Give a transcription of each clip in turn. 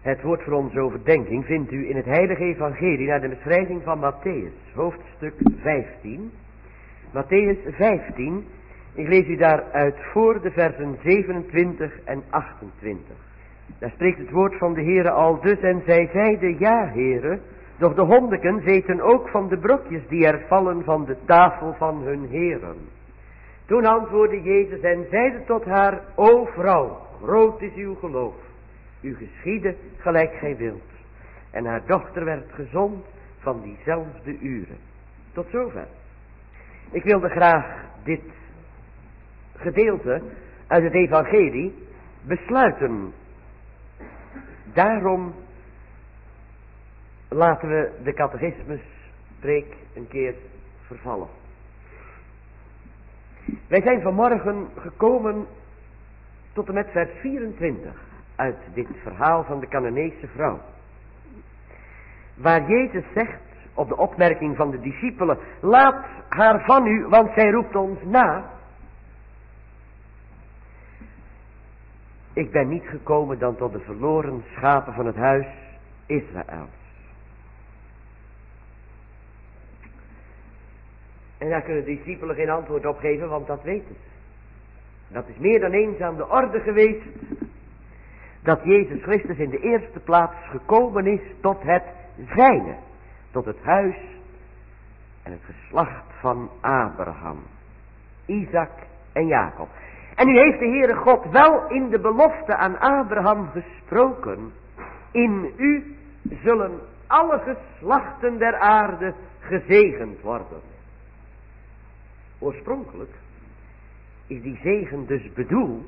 Het woord voor onze overdenking vindt u in het heilige evangelie naar de beschrijving van Matthäus, hoofdstuk 15. Matthäus 15, ik lees u daaruit voor de versen 27 en 28. Daar spreekt het woord van de Heere al dus en zij zeiden, ja Heere, doch de hondeken eten ook van de brokjes die er vallen van de tafel van hun heren. Toen antwoordde Jezus en zeide tot haar, o vrouw, groot is uw geloof. U geschiedde gelijk gij wilt. En haar dochter werd gezond van diezelfde uren. Tot zover. Ik wilde graag dit gedeelte uit het evangelie besluiten. Daarom laten we de catechismuspreek een keer vervallen. Wij zijn vanmorgen gekomen tot en met vers 24 uit dit verhaal van de Cananeese vrouw. Waar Jezus zegt op de opmerking van de discipelen, laat haar van u, want zij roept ons na. Ik ben niet gekomen dan tot de verloren schapen van het huis Israëls. En daar kunnen de discipelen geen antwoord op geven, want dat weten ze. Dat is meer dan eens aan de orde geweest, dat Jezus Christus in de eerste plaats gekomen is tot het zijne, tot het huis en het geslacht van Abraham, Isaac en Jacob. En nu heeft de Heere God wel in de belofte aan Abraham gesproken, in u zullen alle geslachten der aarde gezegend worden. Oorspronkelijk is die zegen dus bedoeld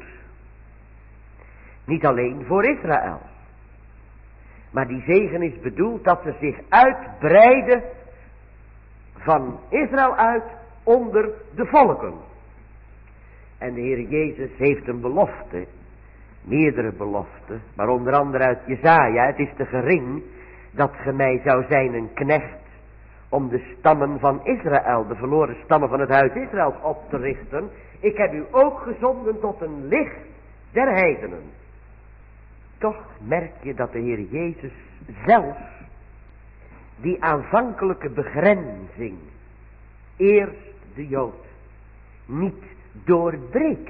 niet alleen voor Israël, maar die zegen is bedoeld dat ze zich uitbreiden van Israël uit onder de volken. En de Heer Jezus heeft een belofte, meerdere beloften, maar onder andere uit Jesaja, het is te gering dat ge mij zou zijn een knecht om de stammen van Israël, de verloren stammen van het huis Israëls op te richten. Ik heb u ook gezonden tot een licht der heidenen. Toch merk je dat de Heer Jezus zelf die aanvankelijke begrenzing, eerst de Jood, niet doorbreekt.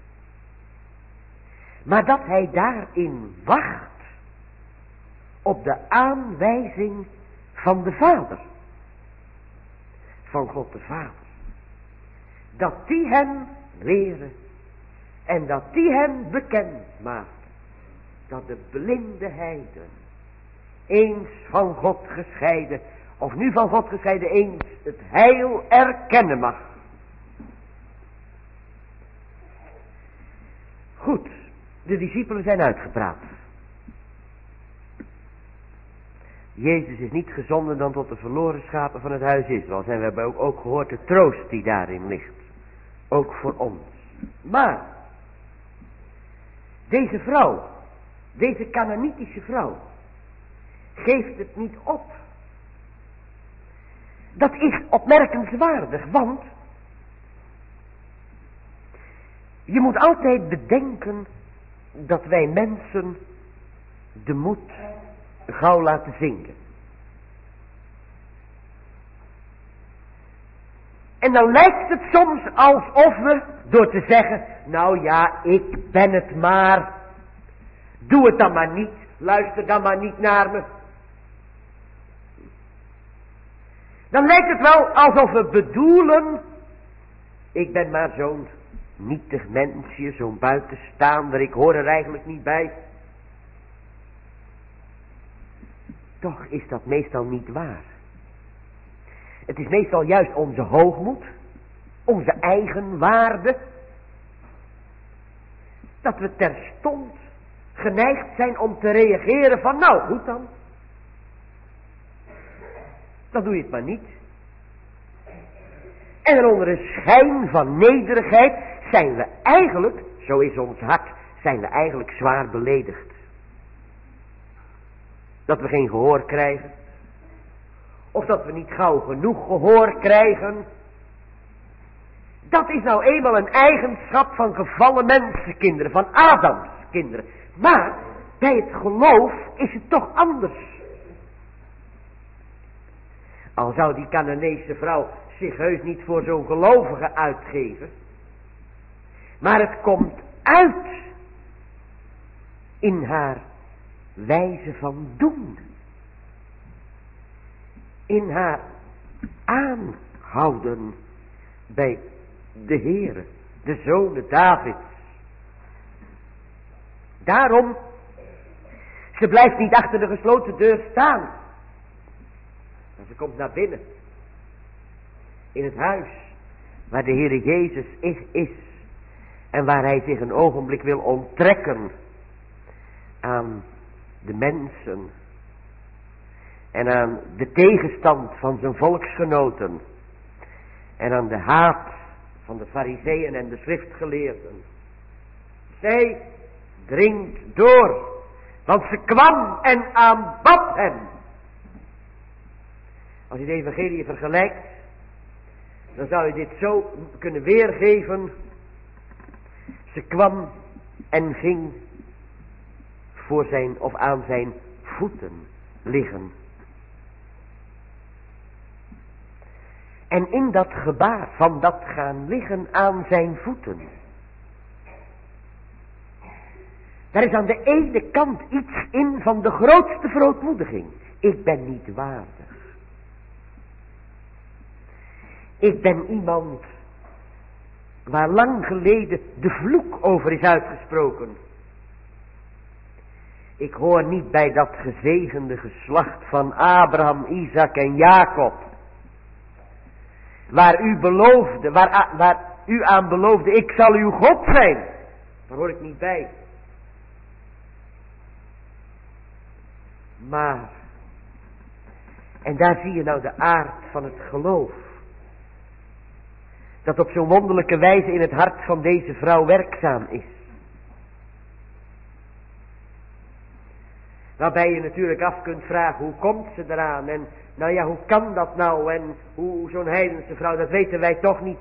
Maar dat hij daarin wacht op de aanwijzing van de Vader. Van God de Vader. Dat die hem leren en dat die hem bekend maakt. Dat de blinde heiden, eens van God gescheiden, of nu van God gescheiden, eens het heil erkennen mag. Goed, de discipelen zijn uitgepraat. Jezus is niet gezonden dan tot de verloren schapen van het huis Israëls. En we hebben ook gehoord de troost die daarin ligt. Ook voor ons. Maar deze vrouw, deze Canaanitische vrouw, geeft het niet op. Dat is opmerkenswaardig, want je moet altijd bedenken dat wij mensen de moed gauw laten zinken. En dan lijkt het soms alsof we, door te zeggen, nou ja, ik ben het maar, doe het dan maar niet, luister dan maar niet naar me. Dan lijkt het wel alsof we bedoelen, ik ben maar zo'n nietig mensje, zo'n buitenstaander, ik hoor er eigenlijk niet bij. Toch is dat meestal niet waar. Het is meestal juist onze hoogmoed, onze eigen waarde, dat we terstond geneigd zijn om te reageren van, nou goed dan. Dan doe je het maar niet. En onder een schijn van nederigheid zijn we eigenlijk, zo is ons hart, zijn we eigenlijk zwaar beledigd. Dat we geen gehoor krijgen. Of dat we niet gauw genoeg gehoor krijgen. Dat is nou eenmaal een eigenschap van gevallen mensenkinderen, van Adams kinderen. Maar bij het geloof is het toch anders. Al zou die Canaanese vrouw zich heus niet voor zo'n gelovige uitgeven. Maar het komt uit in haar wijze van doen. In haar aanhouden bij de Heere, de zonen Davids. Daarom, ze blijft niet achter de gesloten deur staan. Maar ze komt naar binnen. In het huis waar de Heere Jezus is. En waar hij zich een ogenblik wil onttrekken aan de mensen. En aan de tegenstand van zijn volksgenoten. En aan de haat van de farizeeën en de schriftgeleerden. Zij dringt door. Want ze kwam en aanbad hem. Als je de evangelie vergelijkt, dan zou je dit zo kunnen weergeven. Ze kwam en ging voor zijn of aan zijn voeten liggen. En in dat gebaar van dat gaan liggen aan zijn voeten, daar is aan de ene kant iets in van de grootste verootmoediging. Ik ben niet waardig. Ik ben iemand waar lang geleden de vloek over is uitgesproken. Ik hoor niet bij dat gezegende geslacht van Abraham, Isaac en Jacob. Waar u beloofde, waar u aan beloofde, ik zal uw God zijn. Daar hoor ik niet bij. Maar, en daar zie je nou de aard van het geloof. Dat op zo'n wonderlijke wijze in het hart van deze vrouw werkzaam is. Waarbij je natuurlijk af kunt vragen, hoe komt ze eraan? En nou ja, hoe kan dat nou? En hoe zo'n heidense vrouw, dat weten wij toch niet.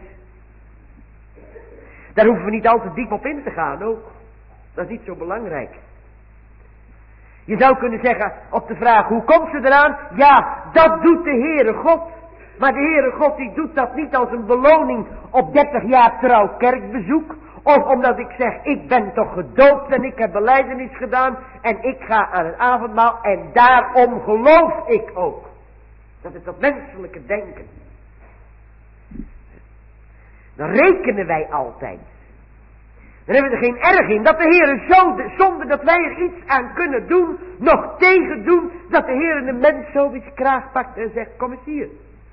Daar hoeven we niet al te diep op in te gaan ook. Dat is niet zo belangrijk. Je zou kunnen zeggen op de vraag, hoe komt ze eraan? Ja, dat doet de Heere God. Maar de Heere God die doet dat niet als een beloning op 30 jaar trouw kerkbezoek. Of omdat ik zeg, ik ben toch gedoopt en ik heb belijdenis gedaan. En ik ga aan het avondmaal en daarom geloof ik ook. Dat is dat menselijke denken. Dan rekenen wij altijd. Dan hebben we er geen erg in dat de Heere zonder dat wij er iets aan kunnen doen, nog tegen doen, dat de Heere een mens zo bij zijn kraag pakt en zegt, kom eens hier.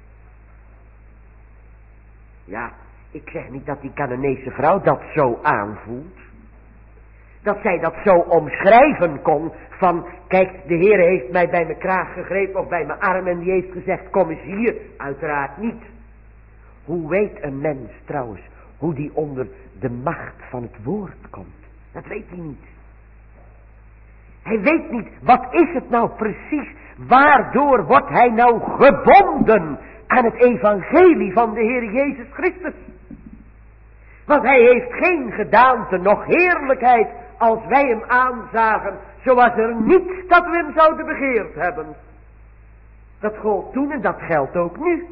Ja, ik zeg niet dat die Canaanese vrouw dat zo aanvoelt. Dat zij dat zo omschrijven kon van, kijk, de Heere heeft mij bij mijn kraag gegrepen of bij mijn arm en die heeft gezegd, kom eens hier. Uiteraard niet. Hoe weet een mens trouwens, hoe die onder de macht van het woord komt? Dat weet hij niet. Hij weet niet, wat is het nou precies? Waardoor wordt hij nou gebonden aan het evangelie van de Heer Jezus Christus? Want hij heeft geen gedaante, noch heerlijkheid, als wij hem aanzagen, zoals er niets dat we hem zouden begeerd hebben. Dat gold toen en dat geldt ook nu.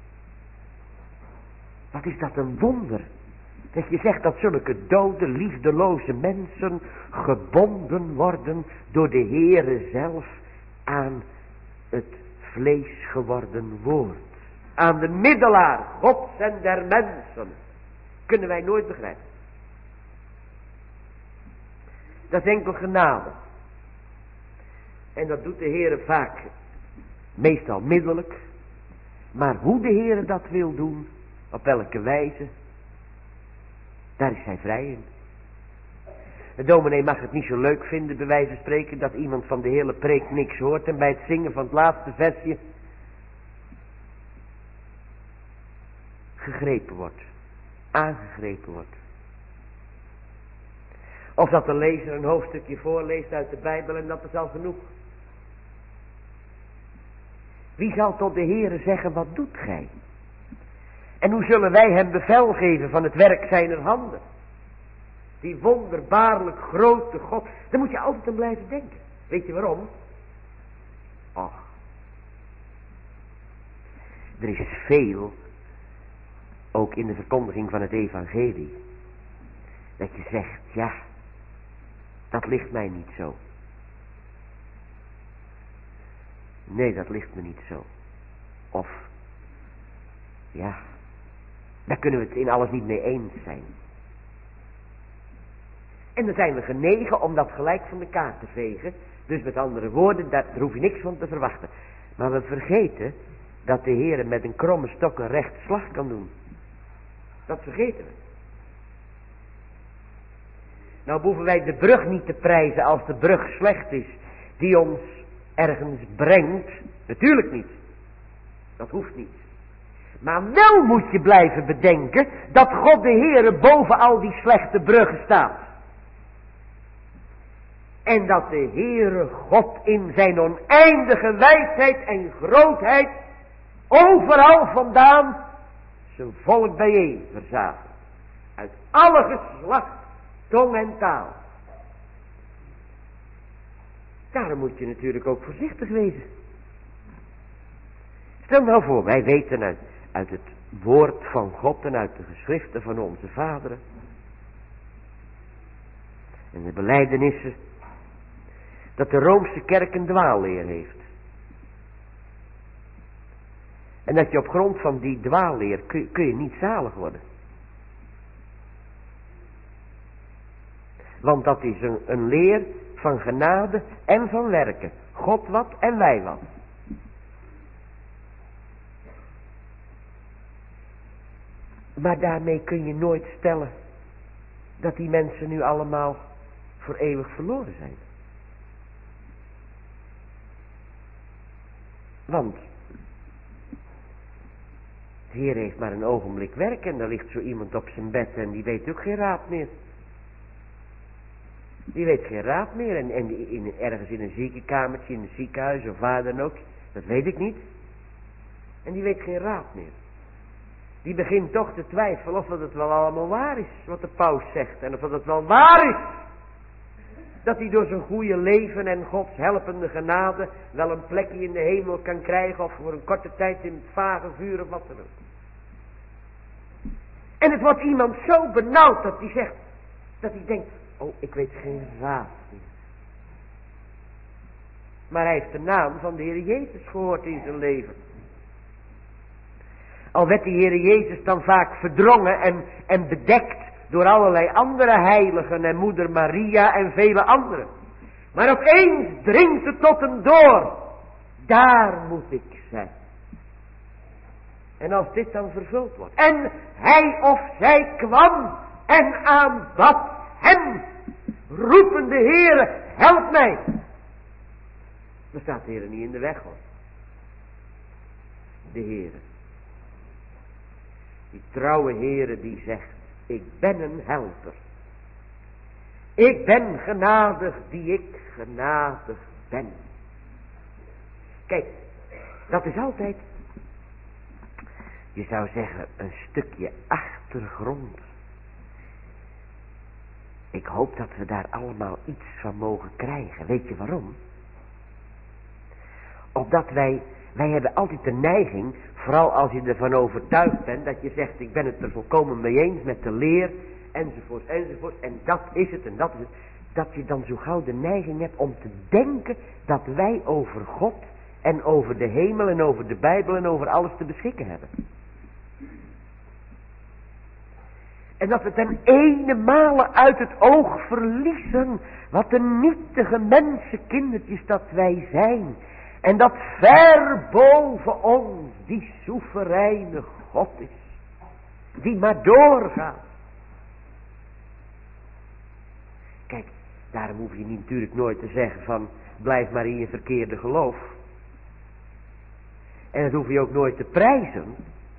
Wat is dat een wonder. Dat je zegt dat zulke dode, liefdeloze mensen gebonden worden door de Heere zelf aan het vlees geworden woord. Aan de middelaar, Gods en der mensen. Kunnen wij nooit begrijpen. Dat is enkel genade. En dat doet de Heere vaak, meestal middelijk. Maar hoe de Heere dat wil doen, op welke wijze, daar is hij vrij in. De dominee mag het niet zo leuk vinden, bij wijze van spreken, dat iemand van de hele preek niks hoort en bij het zingen van het laatste versje gegrepen wordt, aangegrepen wordt. Of dat de lezer een hoofdstukje voorleest uit de Bijbel en dat is al genoeg. Wie zal tot de Heere zeggen, wat doet gij? En hoe zullen wij hem bevel geven van het werk zijner handen? Die wonderbaarlijk grote God. Daar moet je altijd aan blijven denken. Weet je waarom? Och. Er is veel, ook in de verkondiging van het evangelie, dat je zegt, ja, dat ligt mij niet zo. Nee, dat ligt me niet zo. Of, ja, daar kunnen we het in alles niet mee eens zijn. En dan zijn we genegen om dat gelijk van de kaart te vegen. Dus met andere woorden, daar hoef je niks van te verwachten. Maar we vergeten dat de Heer met een kromme stok een rechte slag kan doen. Dat vergeten we. Nou hoeven wij de brug niet te prijzen als de brug slecht is, die ons ergens brengt. Natuurlijk niet. Dat hoeft niet. Maar wel moet je blijven bedenken dat God de Heere boven al die slechte bruggen staat. En dat de Heere God in zijn oneindige wijsheid en grootheid overal vandaan zijn volk bijeen verzamelt. Uit alle geslacht, tong en taal. Daarom moet je natuurlijk ook voorzichtig wezen. Stel nou voor, wij weten uit het woord van God en uit de geschriften van onze vaderen en de belijdenissen, dat de Roomse kerk een dwaalleer heeft. En dat je op grond van die dwaalleer kun je niet zalig worden. Want dat is een leer van genade en van werken. God wat en wij wat. Maar daarmee kun je nooit stellen dat die mensen nu allemaal voor eeuwig verloren zijn. Want de Heer heeft maar een ogenblik werk en daar ligt zo iemand op zijn bed en die weet ook geen raad meer. Die weet geen raad meer en ergens in een ziekenkamertje, in een ziekenhuis of waar dan ook, dat weet ik niet. En die weet geen raad meer. Die begint toch te twijfelen of het wel allemaal waar is wat de paus zegt en of het wel waar is. Dat hij door zijn goede leven en Gods helpende genade wel een plekje in de hemel kan krijgen of voor een korte tijd in het vage vuur of wat dan ook. En het wordt iemand zo benauwd dat hij zegt, dat hij denkt, oh ik weet geen raad meer. Maar hij heeft de naam van de Heer Jezus gehoord in zijn leven. Al werd de Heer Jezus dan vaak verdrongen en bedekt door allerlei andere heiligen en moeder Maria en vele anderen. Maar opeens dringt het tot hem door. Daar moet ik zijn. En als dit dan vervuld wordt. En hij of zij kwam en aanbad hem. Roepende Heere, help mij. Dan staat de Heere niet in de weg hoor. De Heere. Die trouwe Heere die zegt, ik ben een helper. Ik ben genadig die ik genadig ben. Kijk, dat is altijd, je zou zeggen, een stukje achtergrond. Ik hoop dat we daar allemaal iets van mogen krijgen. Weet je waarom? Opdat wij hebben altijd de neiging, vooral als je ervan overtuigd bent, dat je zegt, ik ben het er volkomen mee eens met de leer, enzovoort, enzovoort, en dat is het, en dat is het, dat je dan zo gauw de neiging hebt om te denken dat wij over God en over de hemel en over de Bijbel en over alles te beschikken hebben. En dat we ten ene male uit het oog verliezen wat een nietige mensenkindertjes dat wij zijn. En dat ver boven ons die soevereine God is. Die maar doorgaat. Kijk, daarom hoef je niet natuurlijk nooit te zeggen van blijf maar in je verkeerde geloof. En dat hoef je ook nooit te prijzen.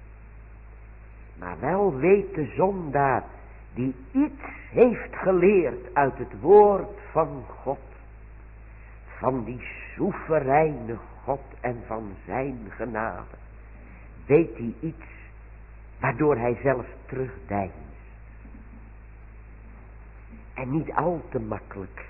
Maar wel weet de zondaar die iets heeft geleerd uit het woord van God. Van die soevereine God en van zijn genade. Weet hij iets waardoor hij zelfs terugdeinst. En niet al te makkelijk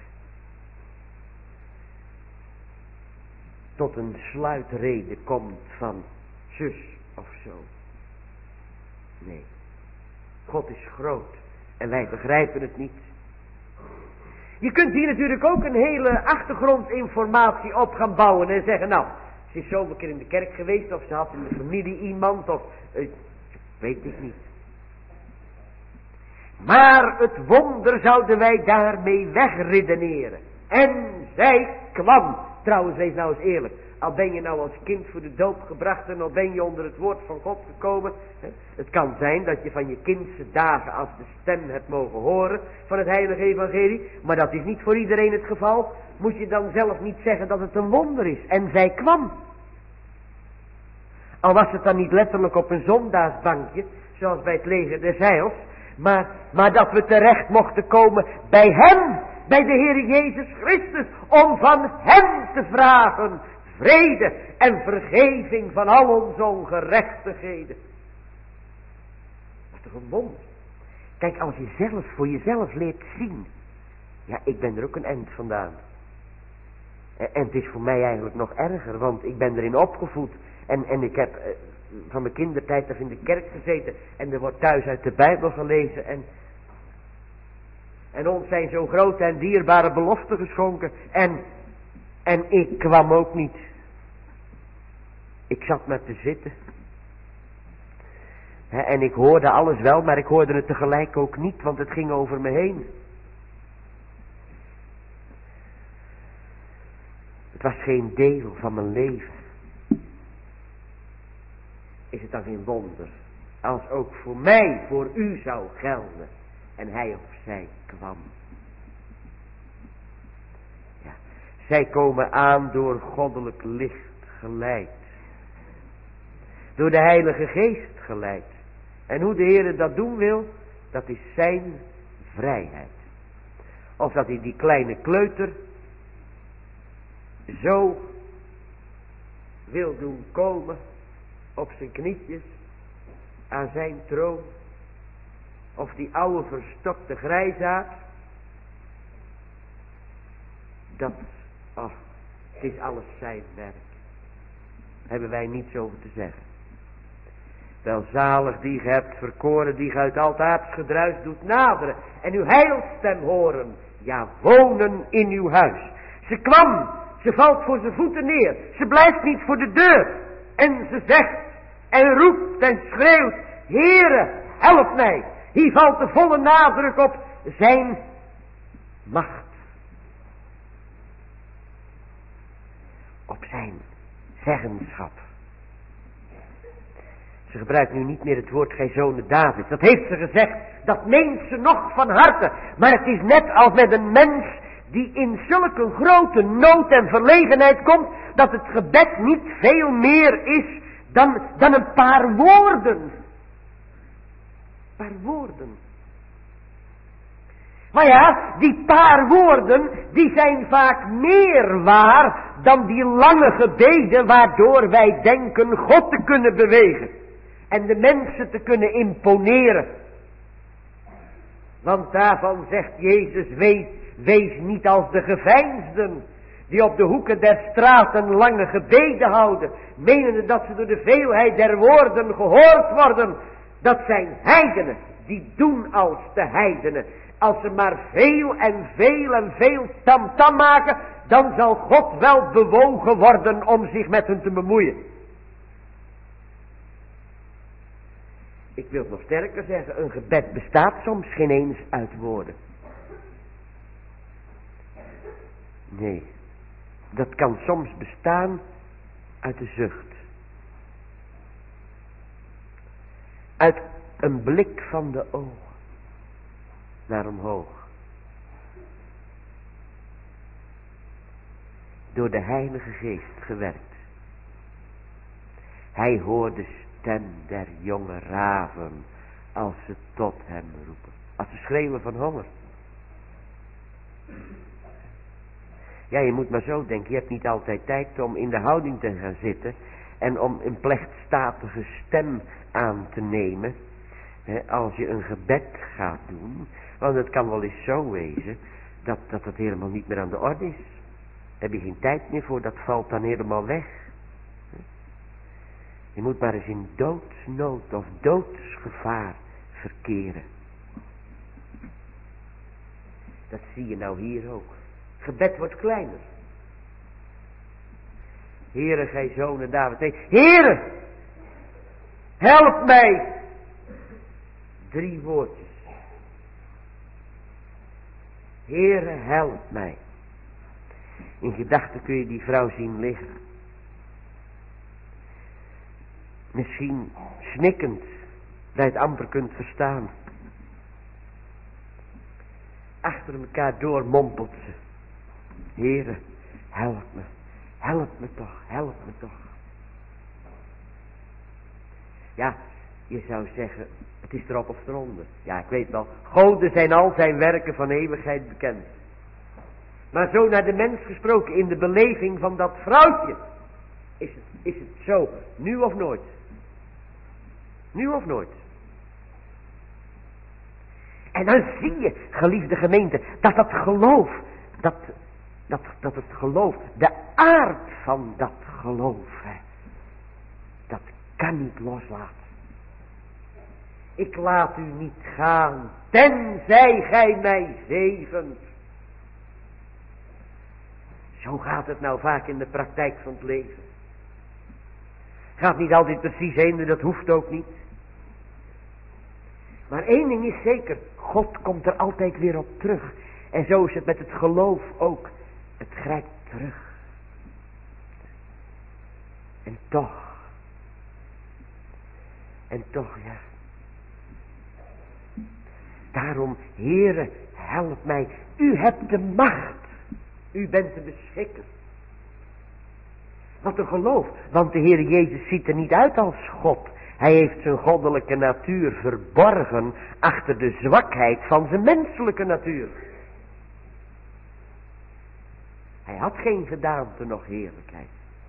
tot een sluitrede komt van zus of zo. Nee, God is groot en wij begrijpen het niet. Je kunt hier natuurlijk ook een hele achtergrondinformatie op gaan bouwen en zeggen, nou, ze is zo een keer in de kerk geweest of ze had in de familie iemand of, weet ik niet. Maar het wonder zouden wij daarmee wegredeneren. En zij kwam. Trouwens, wees nou eens eerlijk. Al ben je nou als kind voor de doop gebracht en al ben je onder het woord van God gekomen. Het kan zijn dat je van je kindse dagen als de stem hebt mogen horen van het heilige evangelie. Maar dat is niet voor iedereen het geval. Moet je dan zelf niet zeggen dat het een wonder is. En zij kwam. Al was het dan niet letterlijk op een zondaagsbankje, zoals bij het leger des heils. Maar dat we terecht mochten komen bij hem, bij de Heer Jezus Christus, om van hem te vragen vrede en vergeving van al onze ongerechtigheden. Dat is toch een wonder. Kijk, als je zelf voor jezelf leert zien, ja, ik ben er ook een eind vandaan. En het is voor mij eigenlijk nog erger, want ik ben erin opgevoed en ik heb van mijn kindertijd af in de kerk gezeten en er wordt thuis uit de Bijbel gelezen en ons zijn zo grote en dierbare beloften geschonken en ik kwam ook niet. Ik zat maar te zitten. En ik hoorde alles wel, maar ik hoorde het tegelijk ook niet, want het ging over me heen. Het was geen deel van mijn leven. Is het dan geen wonder als ook voor mij, voor u zou gelden en hij of zij kwam. Ja, zij komen aan door goddelijk licht geleid. Door de Heilige Geest geleid. En hoe de Heer dat doen wil, dat is zijn vrijheid. Of dat hij die kleine kleuter zo wil doen komen op zijn knietjes aan zijn troon. Of die oude verstokte grijsaard. Dat, het is alles zijn werk. Hebben wij niets over te zeggen. Welzalig die ge hebt verkoren, die ge uit al het aardsgedruis doet naderen en uw heilstem horen, ja wonen in uw huis. Ze kwam, ze valt voor zijn voeten neer, ze blijft niet voor de deur en ze zegt en roept en schreeuwt, Heere, help mij. Hier valt de volle nadruk op zijn macht. Op zijn zeggenschap. Ze gebruikt nu niet meer het woord gij zonen David. Dat heeft ze gezegd. Dat meent ze nog van harte. Maar het is net als met een mens die in zulke grote nood en verlegenheid komt, dat het gebed niet veel meer is dan een paar woorden. Een paar woorden. Maar ja, die paar woorden, die zijn vaak meer waar dan die lange gebeden waardoor wij denken God te kunnen bewegen. En de mensen te kunnen imponeren. Want daarvan zegt Jezus, wees niet als de geveinsden, die op de hoeken der straten lange gebeden houden, menende dat ze door de veelheid der woorden gehoord worden. Dat zijn heidenen, die doen als de heidenen. Als ze maar veel en veel tamtam maken, dan zal God wel bewogen worden om zich met hen te bemoeien. Ik wil het nog sterker zeggen, een gebed bestaat soms geen eens uit woorden. Nee, dat kan soms bestaan uit de zucht. Uit een blik van de ogen naar omhoog. Door de Heilige Geest gewerkt. Hij hoort de stem der jonge raven als ze tot hem roepen. Als ze schreeuwen van honger. Ja, je moet maar zo denken. Je hebt niet altijd tijd om in de houding te gaan zitten en om een plechtstatige stem aan te nemen. Als je een gebed gaat doen. Want het kan wel eens zo wezen dat het helemaal niet meer aan de orde is. Daar heb je geen tijd meer voor, dat valt dan helemaal weg. Je moet maar eens in doodsnood of doodsgevaar verkeren. Dat zie je nou hier ook. Gebed wordt kleiner. Heere, gij zonen David. Nee, Heere, help mij. 3 woordjes. Heere, help mij. In gedachten kun je die vrouw zien liggen. Misschien snikkend, dat je het amper kunt verstaan. Achter elkaar door mompelt ze. Heere, help me. Help me toch, help me toch. Ja, je zou zeggen, het is erop of eronder. Ja, ik weet wel, goden zijn al zijn werken van eeuwigheid bekend. Maar zo naar de mens gesproken, in de beleving van dat vrouwtje, is het zo, nu of nooit. Nu of nooit. En dan zie je, geliefde gemeente, dat het geloof, dat het geloof, de aard van dat geloof, dat kan niet loslaten. Ik laat u niet gaan, tenzij gij mij zevent. Zo gaat het nou vaak in de praktijk van het leven. Gaat niet altijd precies heen, dat hoeft ook niet. Maar één ding is zeker, God komt er altijd weer op terug. En zo is het met het geloof ook. Het grijpt terug. En toch, ja. Daarom, Heere, help mij. U hebt de macht. U bent de beschikker. Wat een geloof. Want de Heer Jezus ziet er niet uit als God. Hij heeft zijn goddelijke natuur verborgen achter de zwakheid van zijn menselijke natuur. Hij had geen gedaante nog heerlijkheid.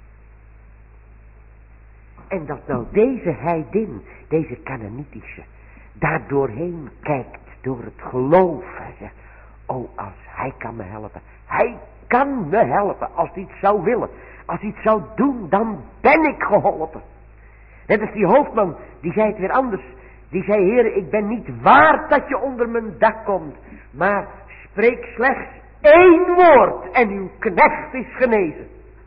En dat nou deze heidin, deze Canaanitische, daar doorheen kijkt door het geloof. Hij zegt, oh, als hij kan me helpen. Hij kan me helpen als hij iets zou willen. Als hij iets zou doen, dan ben ik geholpen. Net als die hoofdman, die zei het weer anders. Die zei, Heer, ik ben niet waard dat je onder mijn dak komt. Maar spreek slechts 1 woord en uw knecht is genezen.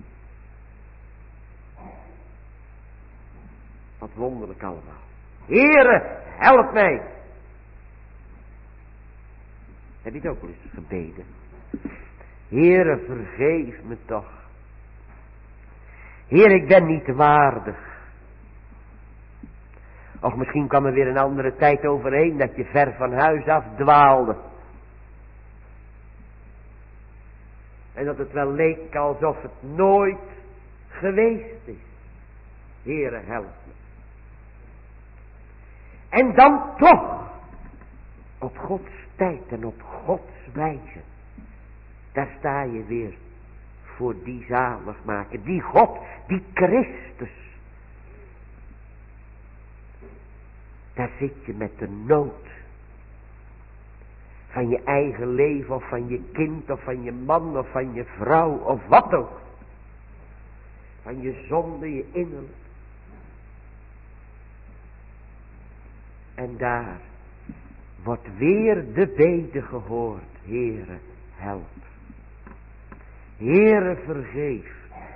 Wat wonderlijk allemaal. Heere, help mij. Heb je het ook wel eens gebeden? Heere, vergeef me toch. Heer, ik ben niet waardig. Of misschien kwam er weer een andere tijd overheen dat je ver van huis af dwaalde. En dat het wel leek alsof het nooit geweest is. Heere, help me. En dan toch, op Gods tijd en op Gods wijze, daar sta je weer voor die zaligmaker, die God, die Christus. Daar zit je met de nood van je eigen leven of van je kind of van je man of van je vrouw of wat ook. Van je zonde, je innerlijk. En daar wordt weer de bede gehoord. Heere, help. Heere, vergeef.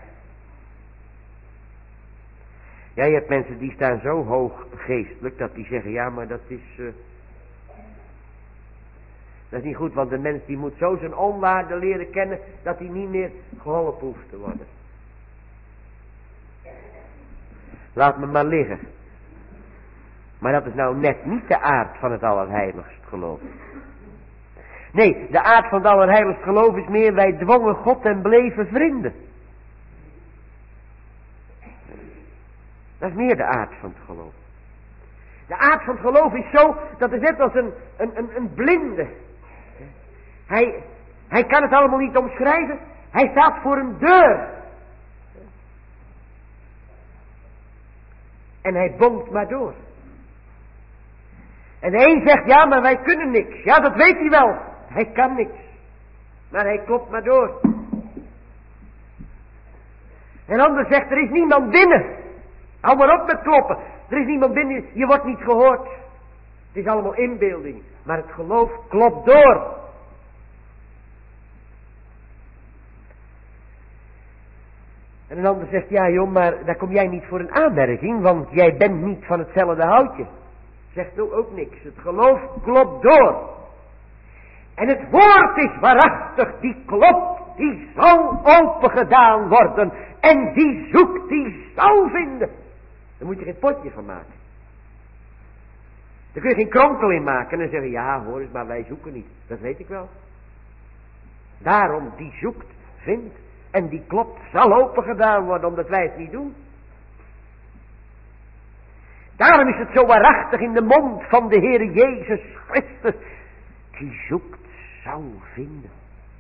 Ja, je hebt mensen die staan zo hoog geestelijk dat die zeggen, ja, maar dat is niet goed, want de mens die moet zo zijn onwaarde leren kennen dat hij niet meer geholpen hoeft te worden. Laat me maar liggen. Maar dat is nou net niet de aard van het allerheiligst geloof. Nee, de aard van het allerheiligst geloof is meer, wij dwongen God en bleven vrienden. Dat is meer de aard van het geloof. De aard van het geloof is zo, dat is net als een blinde. Hij kan het allemaal niet omschrijven. Hij staat voor een deur. En hij bonkt maar door. En de een zegt, ja, maar wij kunnen niks. Ja, dat weet hij wel. Hij kan niks. Maar hij klopt maar door. En ander zegt, er is niemand binnen. Hou maar op met kloppen. Er is niemand binnen, je wordt niet gehoord. Het is allemaal inbeelding. Maar het geloof klopt door. En een ander zegt, ja joh, maar daar kom jij niet voor een aanmerking, want jij bent niet van hetzelfde houtje. Zegt ook niks. Het geloof klopt door. En het woord is waarachtig, die klopt, die zal opengedaan worden. En die zoekt, die zal vinden. Daar moet je geen potje van maken. Daar kun je geen kronkel in maken en zeggen, ja hoor eens, maar wij zoeken niet. Dat weet ik wel. Daarom, die zoekt, vindt en die klopt, zal opengedaan worden, omdat wij het niet doen. Daarom is het zo waarachtig in de mond van de Heer Jezus Christus. Die zoekt, zal vinden.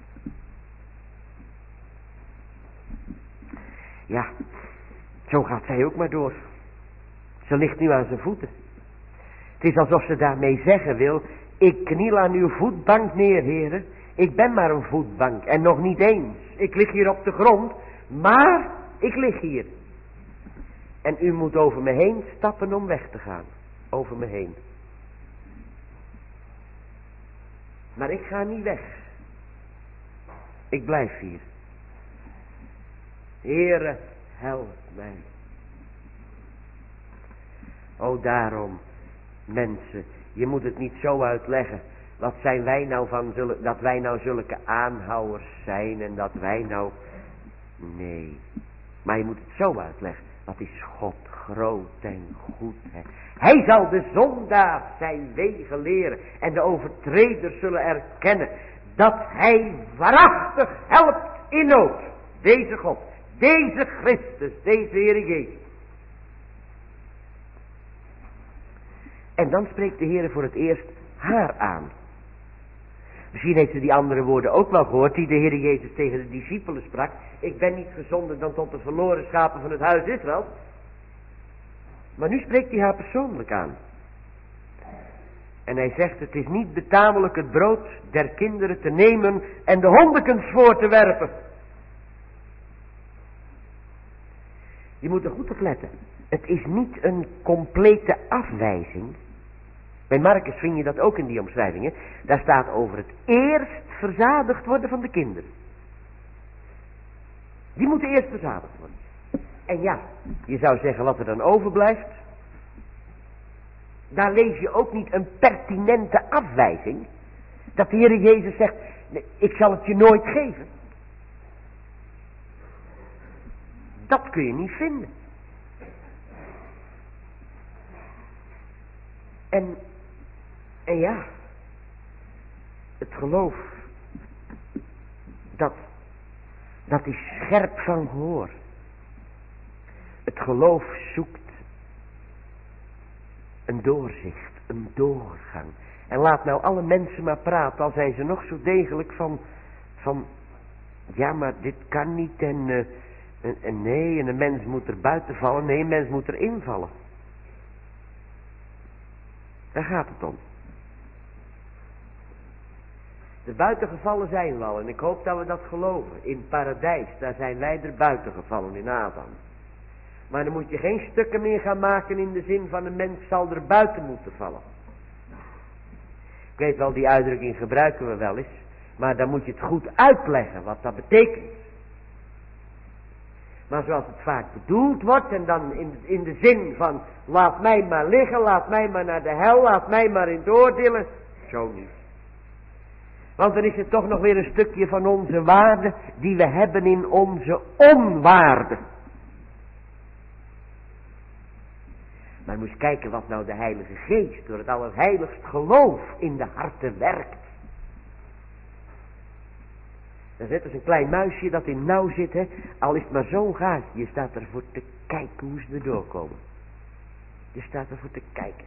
Ja, zo gaat zij ook maar door. Ze ligt nu aan zijn voeten. Het is alsof ze daarmee zeggen wil, ik kniel aan uw voetbank neer, heren. Ik ben maar een voetbank en nog niet eens. Ik lig hier op de grond, maar ik lig hier. En u moet over me heen stappen om weg te gaan. Over me heen. Maar ik ga niet weg. Ik blijf hier. Heere, help mij. O daarom, mensen, je moet het niet zo uitleggen. Wat zijn wij nou dat wij nou zulke aanhouwers zijn en dat wij nou... Nee, maar je moet het zo uitleggen. Wat is God groot en goed. Hè? Hij zal de zondaar zijn wegen leren en de overtreders zullen erkennen dat hij waarachtig helpt in nood. Deze God, deze Christus, deze Heer Jezus. En dan spreekt de Heer voor het eerst haar aan. Misschien heeft ze die andere woorden ook wel gehoord die de Heer Jezus tegen de discipelen sprak. Ik ben niet gezonden dan tot de verloren schapen van het huis Israël. Maar nu spreekt hij haar persoonlijk aan. En hij zegt, het is niet betamelijk het brood der kinderen te nemen en de hondekens voor te werpen. Je moet er goed op letten. Het is niet een complete afwijzing. Bij Marcus vind je dat ook in die omschrijvingen. Daar staat over het eerst verzadigd worden van de kinderen. Die moeten eerst verzadigd worden. En ja, je zou zeggen wat er dan overblijft. Daar lees je ook niet een pertinente afwijzing. Dat de Heer Jezus zegt, nee, ik zal het je nooit geven. Dat kun je niet vinden. En ja, het geloof, dat is scherp van gehoor. Het geloof zoekt een doorzicht, een doorgang. En laat nou alle mensen maar praten, al zijn ze nog zo degelijk van ja, maar dit kan niet en nee, en een mens moet er buiten vallen. Nee, een mens moet er invallen. Daar gaat het om. De buitengevallen zijn we al en ik hoop dat we dat geloven. In het paradijs, daar zijn wij er buiten gevallen in Adam. Maar dan moet je geen stukken meer gaan maken in de zin van een mens zal er buiten moeten vallen. Ik weet wel, die uitdrukking gebruiken we wel eens. Maar dan moet je het goed uitleggen wat dat betekent. Maar zoals het vaak bedoeld wordt en dan in de zin van laat mij maar liggen, laat mij maar naar de hel, laat mij maar in het oordelen. Zo niet. Want dan is het toch nog weer een stukje van onze waarde die we hebben in onze onwaarde. Maar moet je kijken wat nou de Heilige Geest door het allerheiligst geloof in de harten werkt. Dan zit dus een klein muisje dat in nauw zit, hè. Al is het maar zo'n gaatje, je staat ervoor te kijken hoe ze er doorkomen. Je staat ervoor te kijken.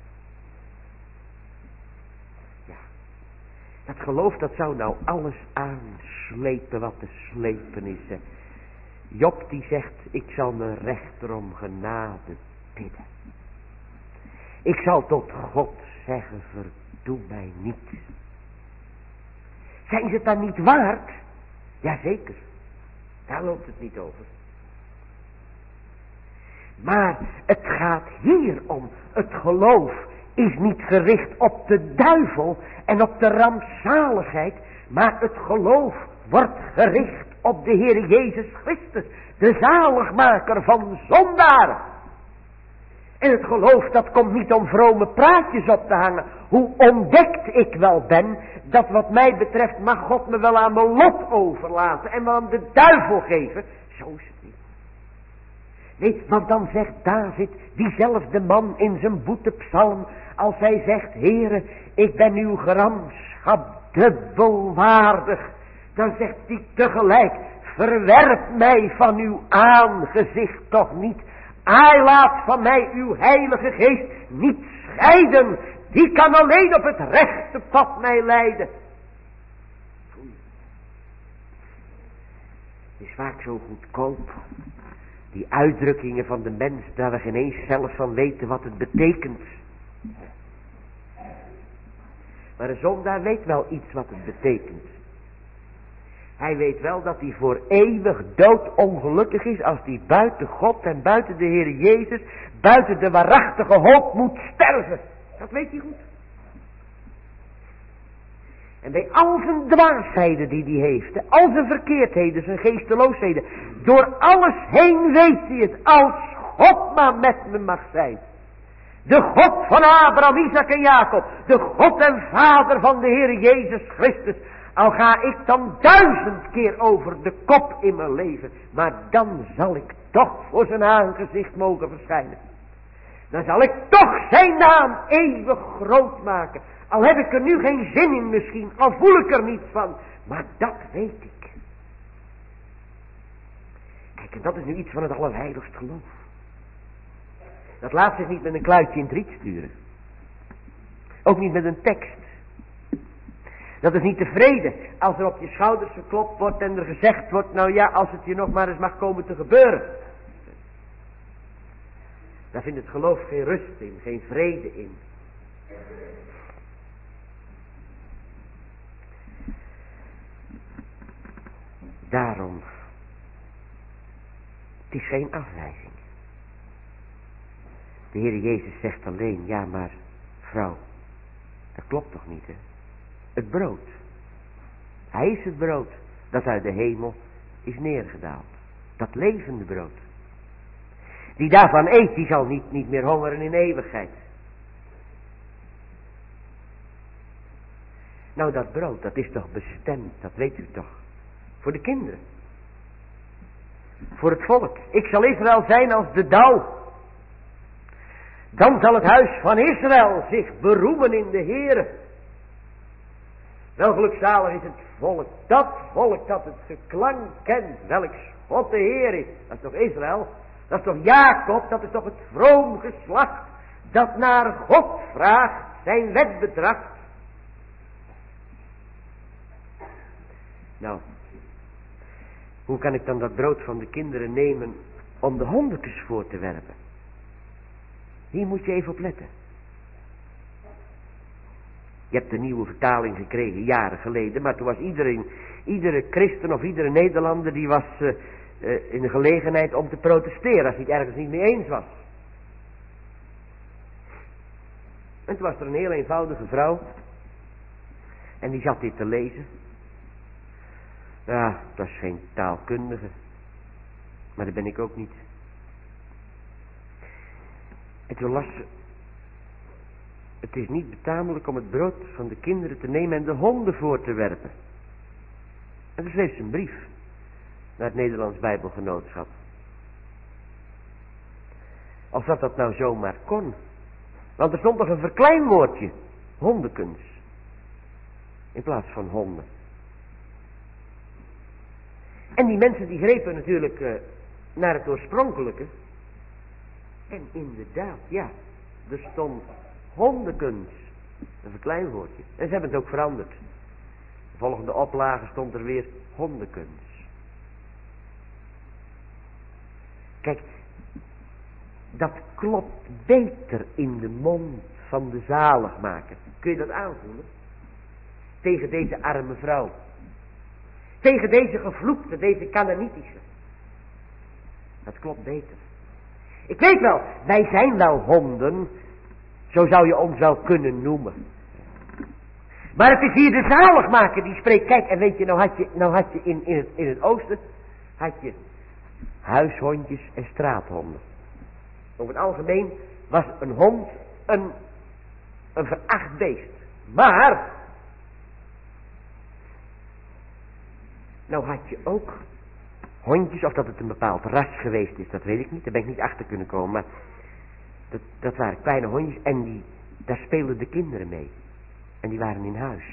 Ja. Dat geloof dat zou nou alles aanslepen wat te slepen is. Hè. Job die zegt, ik zal mijn rechter om genade bidden. Ik zal tot God zeggen, verdoe mij niet. Zijn ze het dan niet waard? Jazeker, daar loopt het niet over. Maar het gaat hier om. Het geloof is niet gericht op de duivel en op de rampzaligheid. Maar het geloof wordt gericht op de Heer Jezus Christus. De zaligmaker van zondaren. En het geloof dat komt niet om vrome praatjes op te hangen. Hoe ontdekt ik wel ben, dat wat mij betreft mag God me wel aan mijn lot overlaten en wel aan de duivel geven. Zo is het niet. Nee, want dan zegt David, diezelfde man in zijn boetepsalm, als hij zegt, Heere, ik ben uw gramschap dubbel waardig. Dan zegt hij tegelijk, verwerp mij van uw aangezicht toch niet. Hij laat van mij uw heilige geest niet scheiden. Die kan alleen op het rechte pad mij leiden. Het is vaak zo goedkoop. Die uitdrukkingen van de mens, daar we geen eens zelf van weten wat het betekent. Maar een zondaar weet wel iets wat het betekent. Hij weet wel dat hij voor eeuwig doodongelukkig is als hij buiten God en buiten de Heer Jezus, buiten de waarachtige hoop moet sterven. Dat weet hij goed. En bij al zijn dwaasheden die hij heeft, al zijn verkeerdheden, zijn geesteloosheden, door alles heen weet hij het, als God maar met me mag zijn. De God van Abraham, Isaac en Jacob, de God en Vader van de Heer Jezus Christus. Al ga ik dan 1000 keer over de kop in mijn leven, maar dan zal ik toch voor zijn aangezicht mogen verschijnen. Dan zal ik toch zijn naam eeuwig groot maken. Al heb ik er nu geen zin in misschien, al voel ik er niets van, maar dat weet ik. Kijk, en dat is nu iets van het allerheiligst geloof. Dat laat zich niet met een kluitje in het riet sturen. Ook niet met een tekst. Dat is niet tevreden als er op je schouders geklopt wordt en er gezegd wordt, nou ja, als het je nog maar eens mag komen te gebeuren. Daar vindt het geloof geen rust in, geen vrede in. Daarom, het is geen afwijzing. De Heer Jezus zegt alleen, ja maar vrouw, dat klopt toch niet, hè? Het brood. Hij is het brood dat uit de hemel is neergedaald. Dat levende brood. Die daarvan eet, die zal niet meer hongeren in eeuwigheid. Nou, dat brood, dat is toch bestemd, dat weet u toch. Voor de kinderen. Voor het volk. Ik zal Israël zijn als de dauw. Dan zal het huis van Israël zich beroemen in de Heere. Wel gelukzalig is het volk dat het geklank kent, welks God de Heer is. Dat is toch Israël? Dat is toch Jacob? Dat is toch het vroom geslacht dat naar God vraagt, zijn wet betracht. Nou, hoe kan ik dan dat brood van de kinderen nemen om de hondekes voor te werpen? Hier moet je even op letten. Je hebt een nieuwe vertaling gekregen, jaren geleden, maar toen was iedere christen of iedere Nederlander, die was in de gelegenheid om te protesteren als hij het ergens niet mee eens was. En toen was er een heel eenvoudige vrouw, en die zat dit te lezen. Ja, het was geen taalkundige, maar dat ben ik ook niet. En toen las ze, het is niet betamelijk om het brood van de kinderen te nemen en de honden voor te werpen. En toen schreef ze een brief naar het Nederlands Bijbelgenootschap. Als dat nou zomaar kon. Want er stond toch een verkleinwoordje, hondekens, in plaats van honden. En die mensen die grepen natuurlijk naar het oorspronkelijke. En inderdaad, ja, er stond hondekens, een verkleinwoordje. En ze hebben het ook veranderd. De volgende oplage stond er weer hondekens. Kijk, dat klopt beter in de mond van de zaligmaker. Kun je dat aanvoelen? Tegen deze arme vrouw. Tegen deze gevloekte, deze Canaanitische. Dat klopt beter. Ik weet wel, wij zijn wel honden. Zo zou je ons wel kunnen noemen. Maar het is hier de zaligmaker die spreekt. Kijk, en weet je, nou had je in het oosten, had je huishondjes en straathonden. Over het algemeen was een hond een veracht beest. Maar, nou had je ook hondjes, of dat het een bepaald ras geweest is, dat weet ik niet. Daar ben ik niet achter kunnen komen. Maar dat waren kleine hondjes en daar speelden de kinderen mee. En die waren in huis.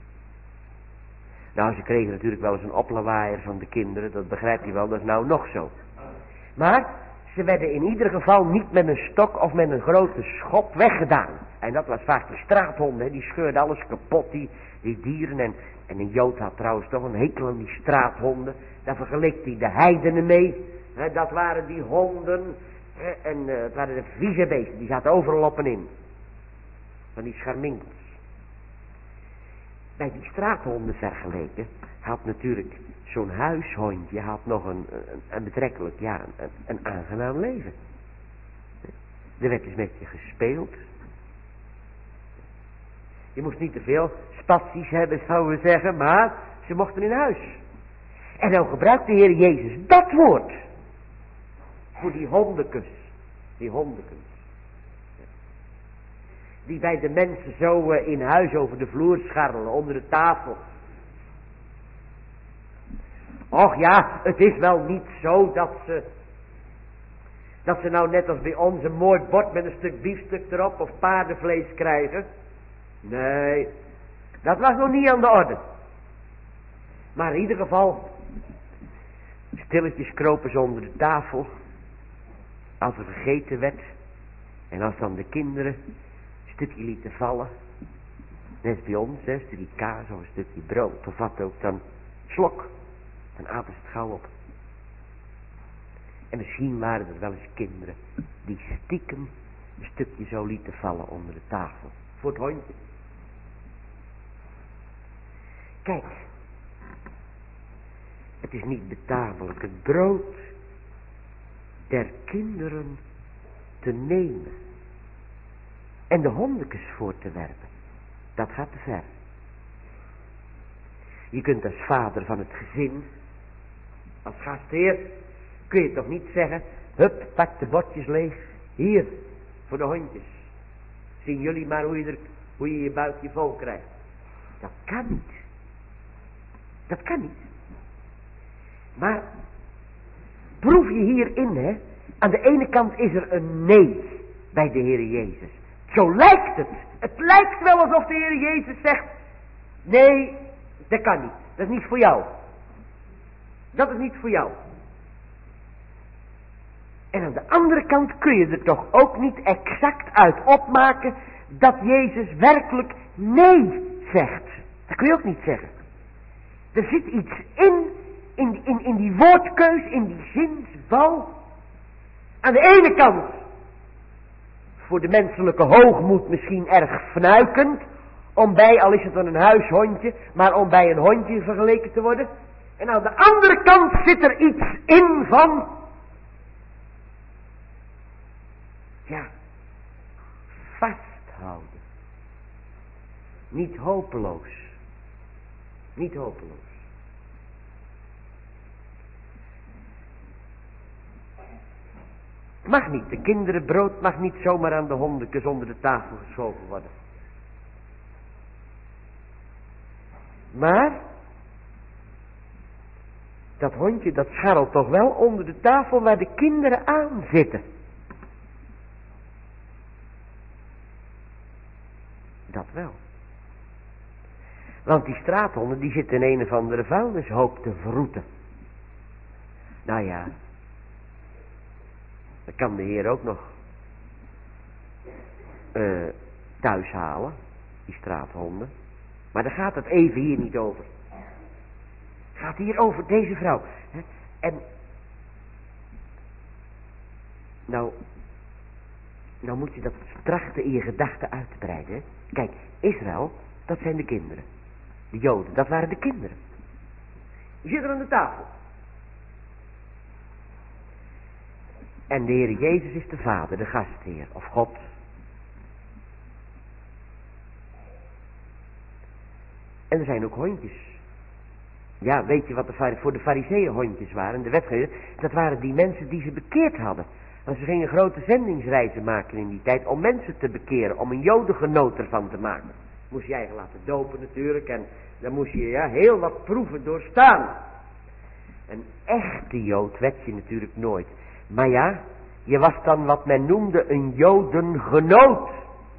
Nou, ze kregen natuurlijk wel eens een oplawaaier van de kinderen. Dat begrijpt u wel, dat is nou nog zo. Maar ze werden in ieder geval niet met een stok of met een grote schop weggedaan. En dat was vaak de straathonden, hè. Die scheurden alles kapot, die dieren. En een Jood had trouwens toch een hekel aan die straathonden. Daar vergeleek hij de heidenen mee. Hè, dat waren die honden. Hè, en het waren de vieze beesten, die zaten overal op en in. Van die scharminkels. Bij die straathonden vergeleken had natuurlijk zo'n huishondje had nog een betrekkelijk, ja, een aangenaam leven. Er werd dus met je gespeeld. Je moest niet te veel spaties hebben, zouden we zeggen, maar ze mochten in huis. En nou gebruikt de Heer Jezus dat woord voor die hondenkus. Die hondenkus. Die bij de mensen zo in huis over de vloer scharrelen, onder de tafel. Och ja, het is wel niet zo dat ze nou net als bij ons een mooi bord met een stuk biefstuk erop of paardenvlees krijgen. Nee, dat was nog niet aan de orde. Maar in ieder geval, stilletjes kropen ze onder de tafel, als er gegeten werd. En als dan de kinderen een stukje lieten vallen, net als bij ons, een stukje kaas of een stukje brood of wat ook, dan slok, dan aten ze het gauw op. En misschien waren er wel eens kinderen die stiekem een stukje zo lieten vallen onder de tafel, voor het hondje. Kijk, het is niet betamelijk het brood der kinderen te nemen en de hondekes voor te werpen. Dat gaat te ver. Je kunt als vader van het gezin, als gastheer, kun je toch niet zeggen, hup, pak de bordjes leeg, hier, voor de hondjes. Zien jullie maar hoe je je buikje vol krijgt. Dat kan niet. Dat kan niet. Maar, proef je hierin, hè, aan de ene kant is er een nee bij de Heer Jezus. Zo lijkt het. Het lijkt wel alsof de Heer Jezus zegt, nee, dat kan niet. Dat is niet voor jou. Dat is niet voor jou. En aan de andere kant kun je er toch ook niet exact uit opmaken dat Jezus werkelijk nee zegt. Dat kun je ook niet zeggen. Er zit iets in die woordkeus, in die zinsbouw. Aan de ene kant voor de menselijke hoogmoed misschien erg fnuikend, om bij, al is het dan een huishondje, maar om bij een hondje vergeleken te worden. En aan de andere kant zit er iets in van, ja, vasthouden. Niet hopeloos. Niet hopeloos. Mag niet, de kinderenbrood mag niet zomaar aan de hondekes onder de tafel geschoven worden. Maar, dat hondje dat scharrelt toch wel onder de tafel waar de kinderen aan zitten. Dat wel. Want die straathonden die zitten in een of andere vuilnishoop te vroeten. Nou ja, dat kan de Heer ook nog thuis halen, die straathonden. Maar daar gaat het even hier niet over. Het gaat hier over deze vrouw. En, nou, Nou moet je dat trachten in je gedachten uit te breiden. Hè? Kijk, Israël, dat zijn de kinderen. De Joden, dat waren de kinderen. Die zitten aan de tafel. En de Heer Jezus is de Vader, de gastheer, of God. En er zijn ook hondjes. Ja, weet je wat voor de fariseeën hondjes waren, de wetgevers? Dat waren die mensen die ze bekeerd hadden. Want ze gingen grote zendingsreizen maken in die tijd om mensen te bekeren, om een jodengenoot ervan te maken. Moest je eigen laten dopen natuurlijk en dan moest je heel wat proeven doorstaan. Een echte Jood werd je natuurlijk nooit. Maar ja, je was dan wat men noemde een jodengenoot.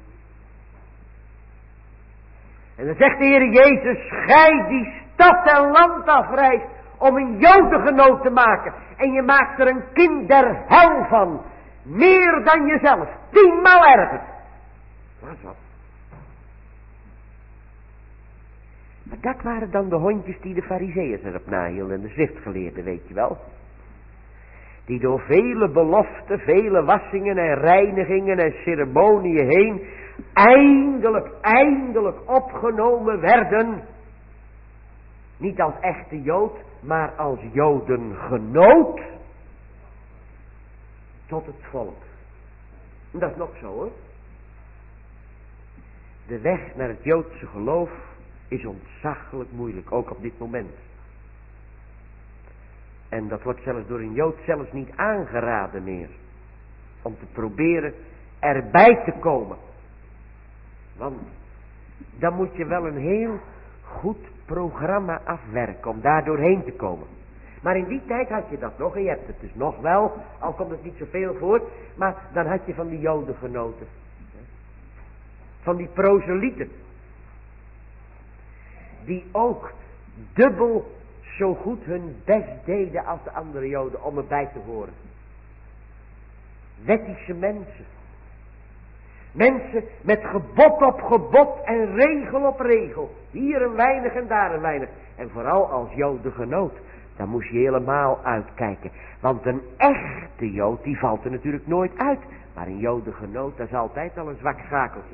En dan zegt de Heer Jezus, gij die stad en land afreist om een jodengenoot te maken. En je maakt er een kind der hel van. Meer dan jezelf. 10 maal erger. Wat is dat? Maar dat waren dan de hondjes die de fariseeërs erop nahielden en de schriftgeleerden, weet je wel. Die door vele beloften, vele wassingen en reinigingen en ceremonieën heen eindelijk opgenomen werden. Niet als echte Jood, maar als jodengenoot tot het volk. En dat is nog zo hoor. De weg naar het Joodse geloof is ontzaglijk moeilijk, ook op dit moment. En dat wordt zelfs door een Jood zelfs niet aangeraden meer. Om te proberen erbij te komen. Want dan moet je wel een heel goed programma afwerken om daar doorheen te komen. Maar in die tijd had je dat nog, en je hebt het dus nog wel, al komt het niet zoveel voor, maar dan had je van die jodengenoten. Van die proselieten. Die ook dubbel zo goed hun best deden als de andere Joden om erbij te horen. Wettische mensen. Mensen met gebod op gebod en regel op regel. Hier een weinig en daar een weinig. En vooral als jodengenoot. Dan moest je helemaal uitkijken. Want een echte Jood die valt er natuurlijk nooit uit. Maar een jodengenoot dat is altijd al een zwak schakeltje.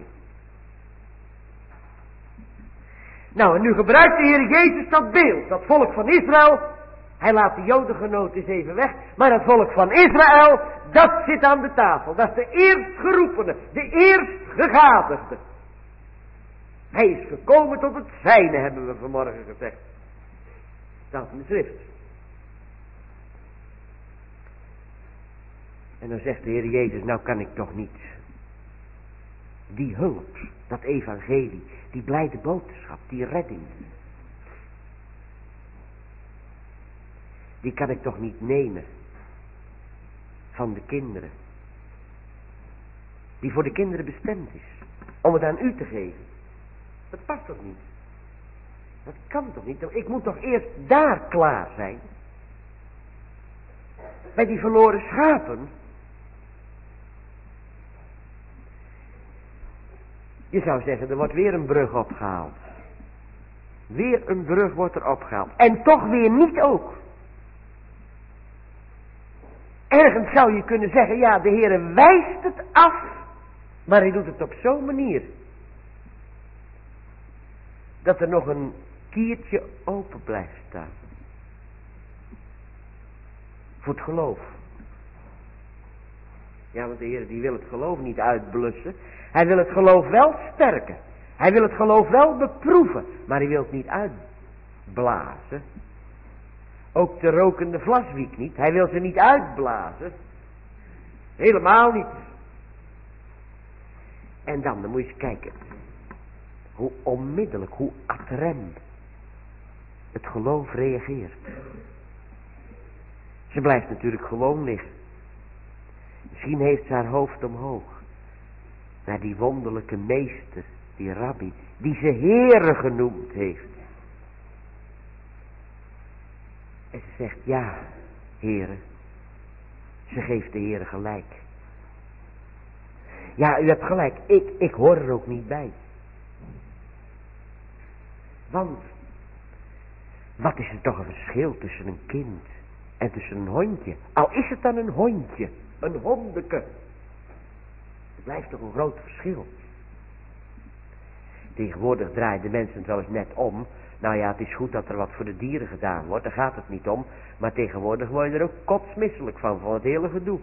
Nou en nu gebruikt de Heer Jezus dat beeld. Dat volk van Israël. Hij laat de jodengenoot eens even weg. Maar het volk van Israël, dat zit aan de tafel. Dat is de eerstgerupene, de eerstgegadigde. Hij is gekomen tot het zijne, hebben we vanmorgen gezegd. Dat in de schrift. En dan zegt de Heer Jezus, nou kan ik toch niet die hulp, dat evangelie, die blijde boodschap, die redding, die kan ik toch niet nemen van de kinderen, die voor de kinderen bestemd is, om het aan u te geven. Dat past toch niet? Dat kan toch niet? Ik moet toch eerst daar klaar zijn? Bij die verloren schapen. Je zou zeggen, er wordt weer een brug opgehaald. Weer een brug wordt er opgehaald. En toch weer niet ook. Ergens zou je kunnen zeggen, ja, de Heere wijst het af. Maar hij doet het op zo'n manier. Dat er nog een kiertje open blijft staan. Voor het geloof. Ja, want de Heer die wil het geloof niet uitblussen. Hij wil het geloof wel sterken. Hij wil het geloof wel beproeven. Maar hij wil het niet uitblazen. Ook de rokende vlaswiek niet. Hij wil ze niet uitblazen. Helemaal niet. En dan moet je eens kijken. Hoe onmiddellijk, hoe ad rem het geloof reageert. Ze blijft natuurlijk gewoon liggen. Misschien heeft ze haar hoofd omhoog. Naar die wonderlijke meester, die rabbi, die ze Heere genoemd heeft. En ze zegt, ja, Heere. Ze geeft de Heere gelijk. Ja, u hebt gelijk, ik hoor er ook niet bij. Want, wat is er toch een verschil tussen een kind en tussen een hondje? Al is het dan een hondje, een hondeke. Het blijft toch een groot verschil. Tegenwoordig draaien de mensen het wel eens net om. Nou ja, het is goed dat er wat voor de dieren gedaan wordt, daar gaat het niet om. Maar tegenwoordig word je er ook kotsmisselijk van het hele gedoe.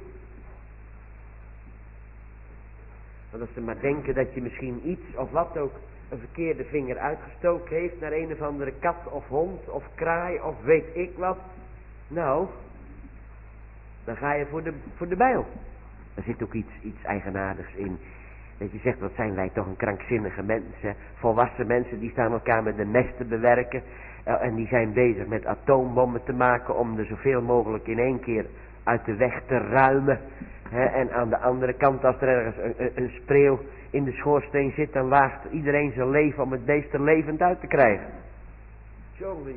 Want als ze maar denken dat je misschien iets of wat ook een verkeerde vinger uitgestoken heeft naar een of andere kat of hond of kraai of weet ik wat. Nou, dan ga je voor de bijl. Er zit ook iets eigenaardigs in. Dat je zegt, wat zijn wij toch een krankzinnige mensen. Volwassen mensen die staan elkaar met de mes te bewerken. En die zijn bezig met atoombommen te maken om er zoveel mogelijk in één keer uit de weg te ruimen. En aan de andere kant, als er ergens een spreeuw in de schoorsteen zit, dan waagt iedereen zijn leven om het beest er levend uit te krijgen. Jongen.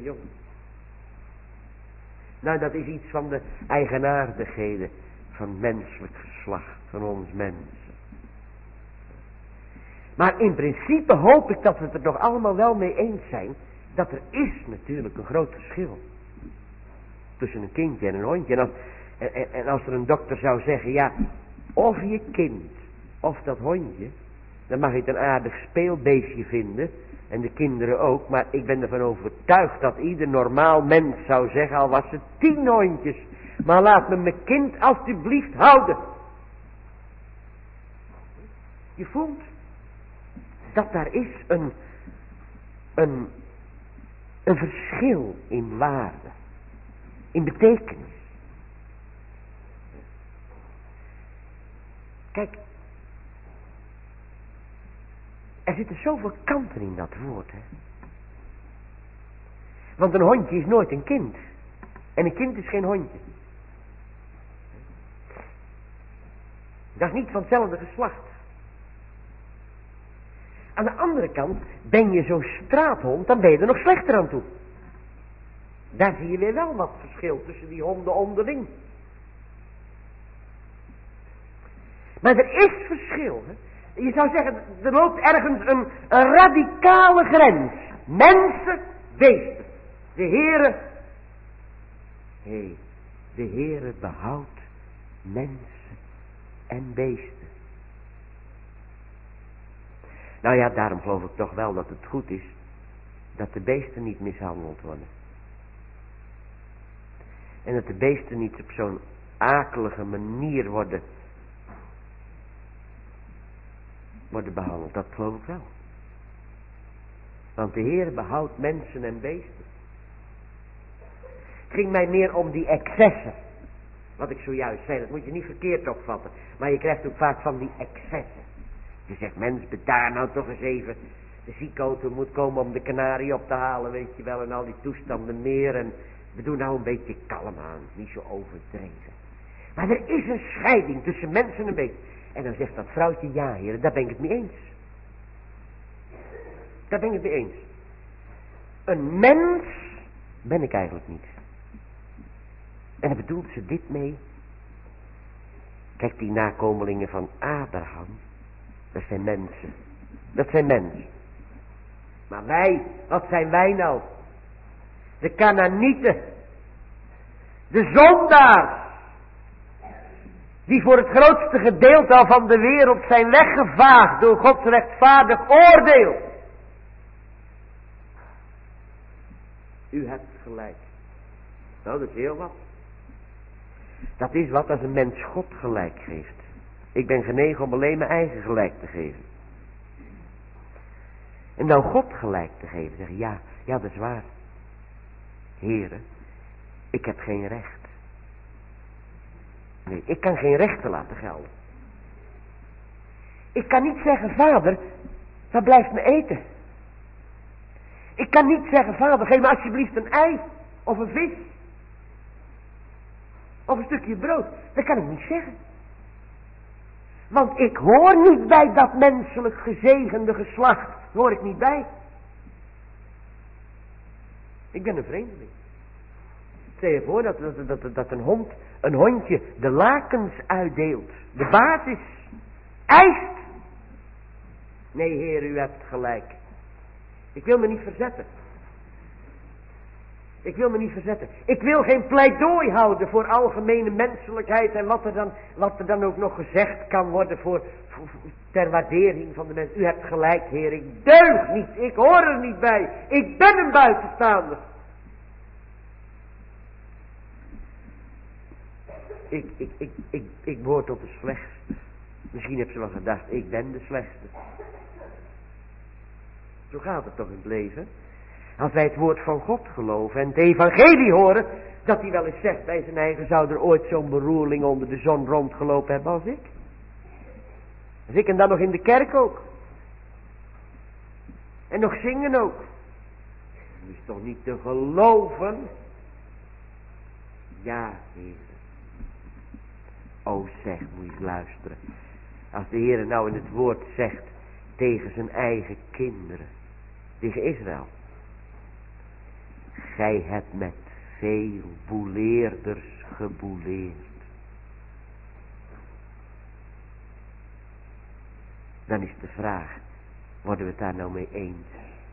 Nou, dat is iets van de eigenaardigheden van menselijk geslacht, van ons mensen. Maar in principe hoop ik dat we het er toch allemaal wel mee eens zijn, dat er is natuurlijk een groot verschil tussen een kindje en een hondje. En als er een dokter zou zeggen, ja, of je kind of dat hondje, dan mag je het een aardig speelbeestje vinden, en de kinderen ook, maar ik ben ervan overtuigd dat ieder normaal mens zou zeggen, al was het 10 hondjes, maar laat me mijn kind alstublieft houden. Je voelt dat daar is een verschil in waarde, in betekenis. Kijk, er zitten zoveel kanten in dat woord, hè. Want een hondje is nooit een kind. En een kind is geen hondje. Dat is niet van hetzelfde geslacht. Aan de andere kant, ben je zo'n straathond, dan ben je er nog slechter aan toe. Daar zie je weer wel wat verschil tussen die honden onderling. Maar er is verschil. Hè? Je zou zeggen, er loopt ergens een radicale grens. Mensen, beesten. De Heere behoudt mensen en beesten. Nou ja, daarom geloof ik toch wel dat het goed is dat de beesten niet mishandeld worden. En dat de beesten niet op zo'n akelige manier worden behandeld. Dat geloof ik wel. Want de Heer behoudt mensen en beesten. Het ging mij meer om die excessen. Wat ik zojuist zei, dat moet je niet verkeerd opvatten. Maar je krijgt ook vaak van die excessen. Je zegt, mens, bedaar nou toch eens even. De ziekenauto moet komen om de kanarie op te halen, weet je wel. En al die toestanden meer. En we doen nou een beetje kalm aan. Niet zo overdreven. Maar er is een scheiding tussen mensen en beesten. En dan zegt dat vrouwtje, ja Heer, daar ben ik het mee eens. Daar ben ik het mee eens. Een mens ben ik eigenlijk niet. En daar bedoelt ze dit mee. Kijk, die nakomelingen van Abraham, dat zijn mensen. Dat zijn mensen. Maar wij, wat zijn wij nou? De Kanaanieten. De zondaars. Die voor het grootste gedeelte al van de wereld zijn weggevaagd door Gods rechtvaardig oordeel. U hebt gelijk. Nou, dat is heel wat. Dat is wat als een mens God gelijk geeft. Ik ben genegen om alleen mijn eigen gelijk te geven. En nou God gelijk te geven. Zeggen, ja, dat is waar. Heren, ik heb geen recht. Nee, ik kan geen rechten laten gelden. Ik kan niet zeggen, vader, waar blijft mijn eten? Ik kan niet zeggen, vader, geef me alsjeblieft een ei of een vis. Of een stukje brood. Dat kan ik niet zeggen. Want ik hoor niet bij dat menselijk gezegende geslacht. Daar hoor ik niet bij. Ik ben een vreemdeling. Stel je voor dat een hondje de lakens uitdeelt. De basis. Eist. Nee, Heer, u hebt gelijk. Ik wil me niet verzetten. Ik wil me niet verzetten. Ik wil geen pleidooi houden voor algemene menselijkheid en wat er dan ook nog gezegd kan worden ter waardering van de mens. U hebt gelijk, Heer, ik deug niet, ik hoor er niet bij. Ik ben een buitenstaander. Ik behoor tot de slechtste. Misschien heb ze wel gedacht, ik ben de slechtste. Zo gaat het toch in het leven. Als wij het woord van God geloven en het evangelie horen, dat hij wel eens zegt bij zijn eigen, zou er ooit zo'n beroerling onder de zon rondgelopen hebben als ik? Als ik en dan nog in de kerk ook. En nog zingen ook. Dat is toch niet te geloven? Ja, Heer. O zeg, moet je eens luisteren. Als de Heer nou in het woord zegt tegen zijn eigen kinderen, tegen Israël. Gij hebt met veel boeleerders geboeleerd. Dan is de vraag, worden we het daar nou mee eens?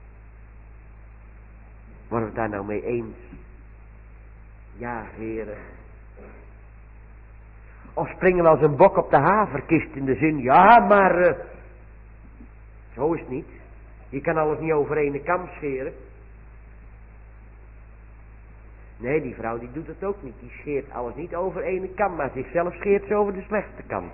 Worden we het daar nou mee eens? Ja, heren. Of springen we als een bok op de haverkist in de zin, ja, maar zo is het niet. Je kan alles niet over één kam scheren. Nee, die vrouw die doet het ook niet. Die scheert alles niet over één kam, maar zichzelf scheert ze over de slechtste kant.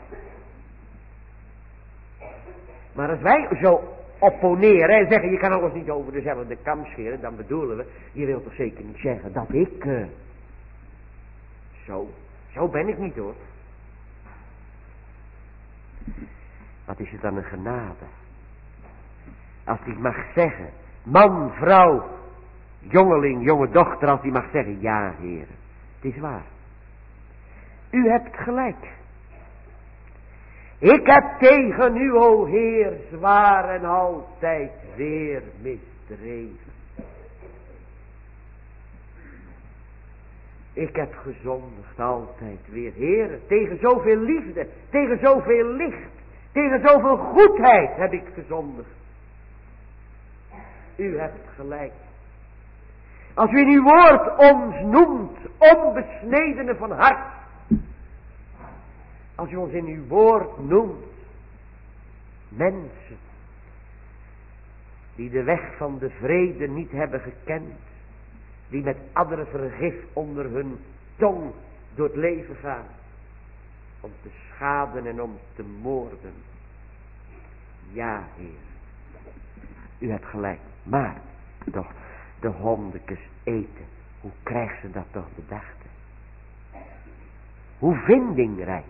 Maar als wij zo opponeren en zeggen, je kan alles niet over dezelfde kam scheren, dan bedoelen we, je wilt toch zeker niet zeggen dat ik, zo ben ik niet hoor. Wat is het dan een genade? Als hij mag zeggen, man, vrouw, jongeling, jonge dochter, als hij mag zeggen, ja, Heer, het is waar. U hebt gelijk. Ik heb tegen u, o Heer, zwaar en altijd weer misdreven. Ik heb gezondigd altijd weer, Heer, tegen zoveel liefde, tegen zoveel licht, tegen zoveel goedheid heb ik gezondigd. U hebt gelijk. Als u in uw woord ons noemt, onbesnedenen van hart. Als u ons in uw woord noemt, mensen die de weg van de vrede niet hebben gekend, die met addervergif onder hun tong door het leven gaan, om te schaden en om te moorden. Ja, Heer, u hebt gelijk, maar toch, de hondekes eten, hoe krijgt ze dat toch bedacht? Hoe vindingrijk.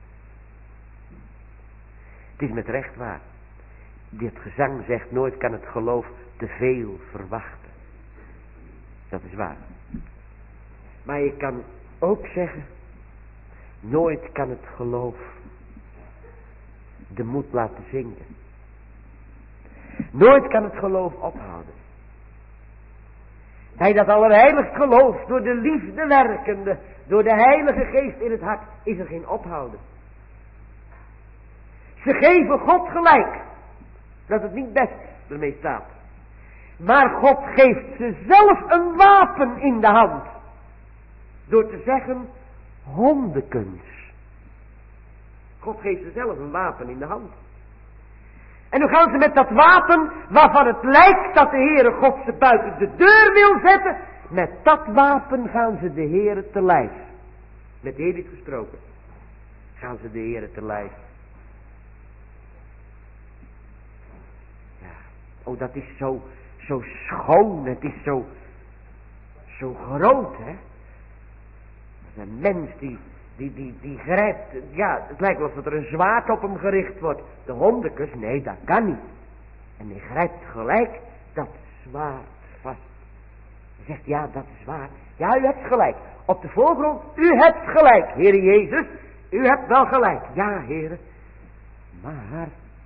Het is met recht waar. Dit gezang zegt, nooit kan het geloof te veel verwachten. Dat is waar. Maar je kan ook zeggen, nooit kan het geloof de moed laten zinken. Nooit kan het geloof ophouden. Bij dat allerheiligst geloof, door de liefde werkende, door de Heilige Geest in het hart, is er geen ophouden. Ze geven God gelijk, dat het niet best ermee staat. Maar God geeft ze zelf een wapen in de hand. Door te zeggen, hondekens. God geeft ze zelf een wapen in de hand. En dan gaan ze met dat wapen, waarvan het lijkt dat de Heere God ze buiten de deur wil zetten. Met dat wapen gaan ze de Heere te lijf. Met Edith gesproken. Gaan ze de Heere te lijf. Ja, oh dat is zo schoon, het is zo groot, hè. Een mens die grijpt, ja, het lijkt wel alsof er een zwaard op hem gericht wordt. De hondekus, nee, dat kan niet. En hij grijpt gelijk dat zwaard vast. Hij zegt, ja, dat is waar. Ja, u hebt gelijk. Op de voorgrond, u hebt gelijk, Heere Jezus. U hebt wel gelijk. Ja, Heere. Maar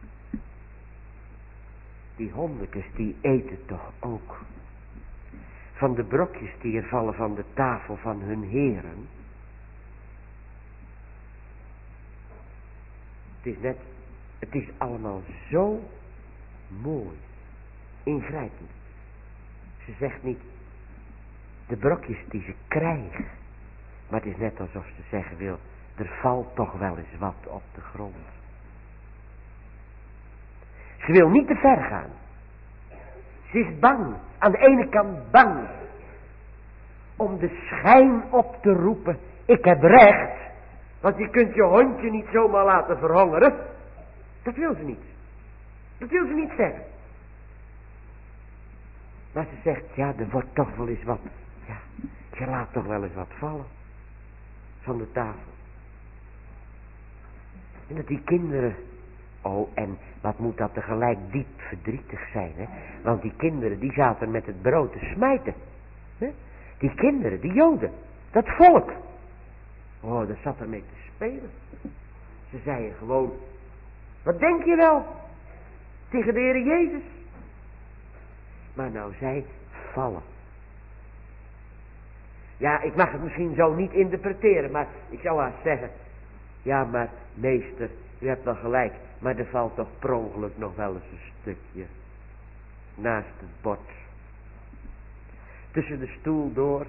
die hondekus, die eten toch ook van de brokjes die er vallen van de tafel van hun heren. Het is allemaal zo mooi, ingrijpend. Ze zegt niet, de brokjes die ze krijgen. Maar het is net alsof ze zeggen wil, er valt toch wel eens wat op de grond. Ze wil niet te ver gaan. Ze is bang, aan de ene kant bang, om de schijn op te roepen, ik heb recht. Want je kunt je hondje niet zomaar laten verhongeren. Dat wil ze niet. Dat wil ze niet zeggen. Maar ze zegt, ja, er wordt toch wel eens wat, ja, je laat toch wel eens wat vallen. Van de tafel. En dat die kinderen, oh, en wat moet dat tegelijk diep verdrietig zijn, hè? Want die kinderen, die zaten met het brood te smijten. Hè? Die kinderen, die Joden, dat volk. Oh, daar zat er mee te spelen. Ze zeiden gewoon, wat denk je wel? Tegen de Heer Jezus. Maar nou, zij vallen. Ja, ik mag het misschien zo niet interpreteren, maar ik zou haast zeggen, ja, maar meester, u hebt wel gelijk, maar er valt toch per ongeluk nog wel eens een stukje naast het bord. Tussen de stoel door.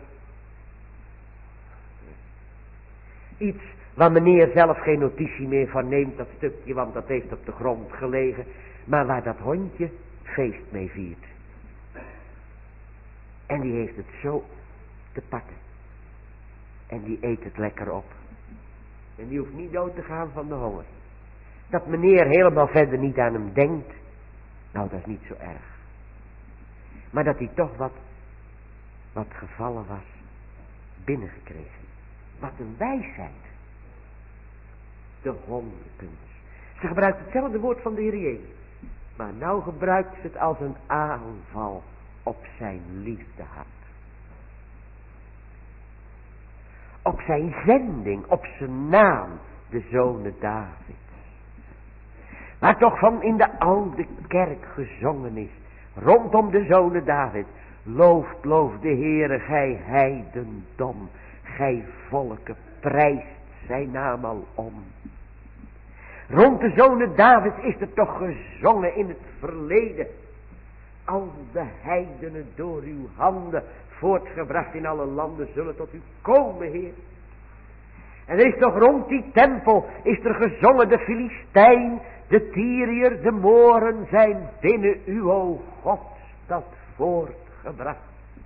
Iets waar meneer zelf geen notitie meer van neemt, dat stukje, want dat heeft op de grond gelegen, maar waar dat hondje feest mee viert. En die heeft het zo te pakken. En die eet het lekker op. En die hoeft niet dood te gaan van de honger. Dat meneer helemaal verder niet aan hem denkt, nou, dat is niet zo erg. Maar dat hij toch wat gevallen was, binnengekregen. Wat een wijsheid. De hondenkunst. Ze gebruikt hetzelfde woord van de Heer Jezus. Maar nou gebruikt ze het als een aanval op zijn liefdehart. Op zijn zending, op zijn naam, de zonen Davids. Waar toch van in de oude kerk gezongen is, rondom de zonen Davids. Loof de Heere, gij heidendom, gij volken, prijst zijn naam al om. Rond de zonen Davids is er toch gezongen in het verleden. Al de heidenen door uw handen voortgebracht in alle landen zullen tot u komen, Heer. En er is toch rond die tempel, is er gezongen, de Filistijn, de Tyriër, de Mooren zijn binnen u, o God, dat voortgebracht.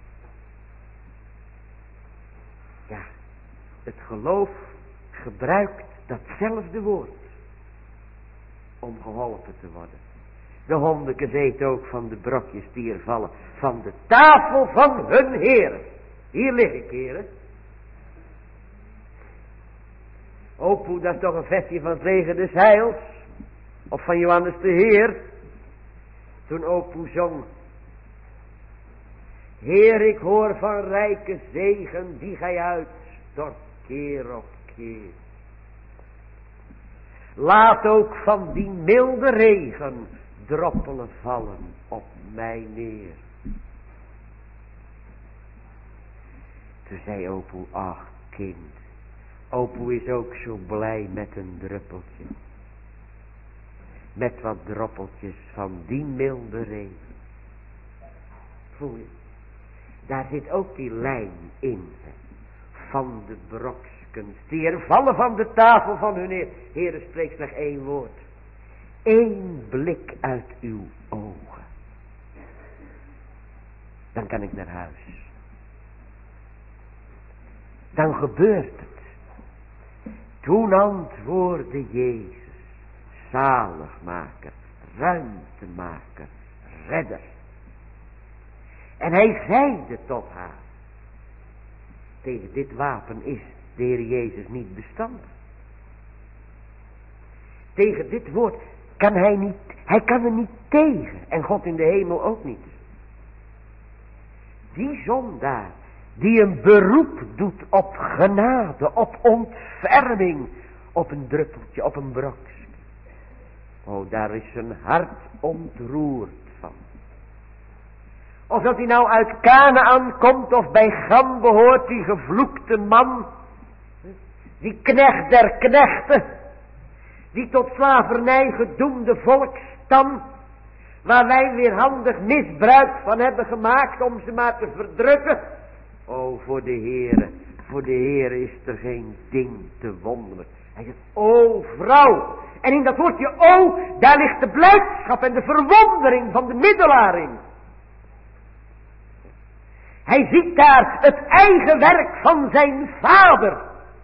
Ja, het geloof gebruikt datzelfde woord om geholpen te worden. De hondekes eten ook van de brokjes die er vallen, van de tafel van hun heren. Hier lig ik, heren. Opoe, dat is toch een versje van het leger des heils, of van Johannes de Heer. Toen Opoe zong, Heer, ik hoor van rijke zegen die gij uitstort keer op keer. Laat ook van die milde regen droppelen vallen op mij neer. Toen zei Opoe, ach kind, Opoe is ook zo blij met een druppeltje. Met wat droppeltjes van die milde regen. Voel je? Daar zit ook die lijn in. Van de brokskens. Die er vallen van de tafel van hun Heer. Heere, spreek slechts één woord. Eén blik uit uw ogen. Dan kan ik naar huis. Dan gebeurt het. Toen antwoordde Jezus, zaligmaker, ruimtemaker, redder. En hij zeide tot haar, tegen dit wapen is de Heer Jezus niet bestandig. Tegen dit woord kan hij kan er niet tegen. En God in de hemel ook niet. Die zondaar die een beroep doet op genade, op ontferming, op een druppeltje, op een brokje. Oh, daar is zijn hart ontroerd van. Of dat hij nou uit Kanaan komt of bij Gam behoort, die gevloekte man, die knecht der knechten, die tot slavernij gedoemde volksstam, waar wij weerhandig misbruik van hebben gemaakt om ze maar te verdrukken. Oh, voor de Heere is er geen ding te wonderen. Hij zegt, o vrouw. En in dat woordje o, daar ligt de blijdschap en de verwondering van de middelaar in. Hij ziet daar het eigen werk van zijn vader.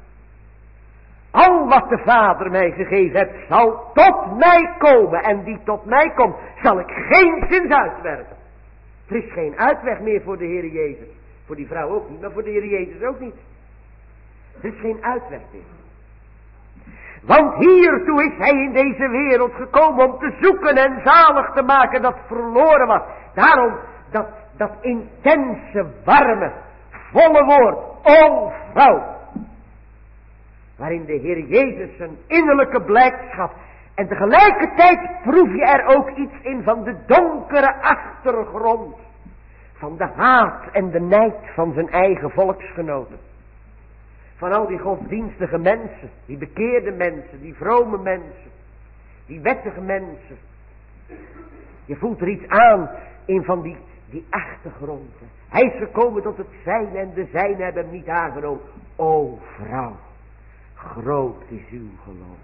Al wat de Vader mij gegeven heeft, zal tot mij komen. En die tot mij komt, zal ik geenszins uitwerken. Er is geen uitweg meer voor de Heer Jezus. Voor die vrouw ook niet, maar voor de Heer Jezus ook niet. Er is geen uitweg meer. Want hiertoe is hij in deze wereld gekomen om te zoeken en zalig te maken dat verloren was. Daarom dat intense, warme, volle woord, o vrouw. Waarin de Heer Jezus zijn innerlijke blijdschap. En tegelijkertijd proef je er ook iets in van de donkere achtergrond. Van de haat en de nijd van zijn eigen volksgenoten. Van al die godsdienstige mensen, die bekeerde mensen, die vrome mensen, die wettige mensen. Je voelt er iets aan in van die achtergrond. Hij is gekomen tot het zijne en de zijne hebben hem niet aangenomen. O vrouw, groot is uw geloof.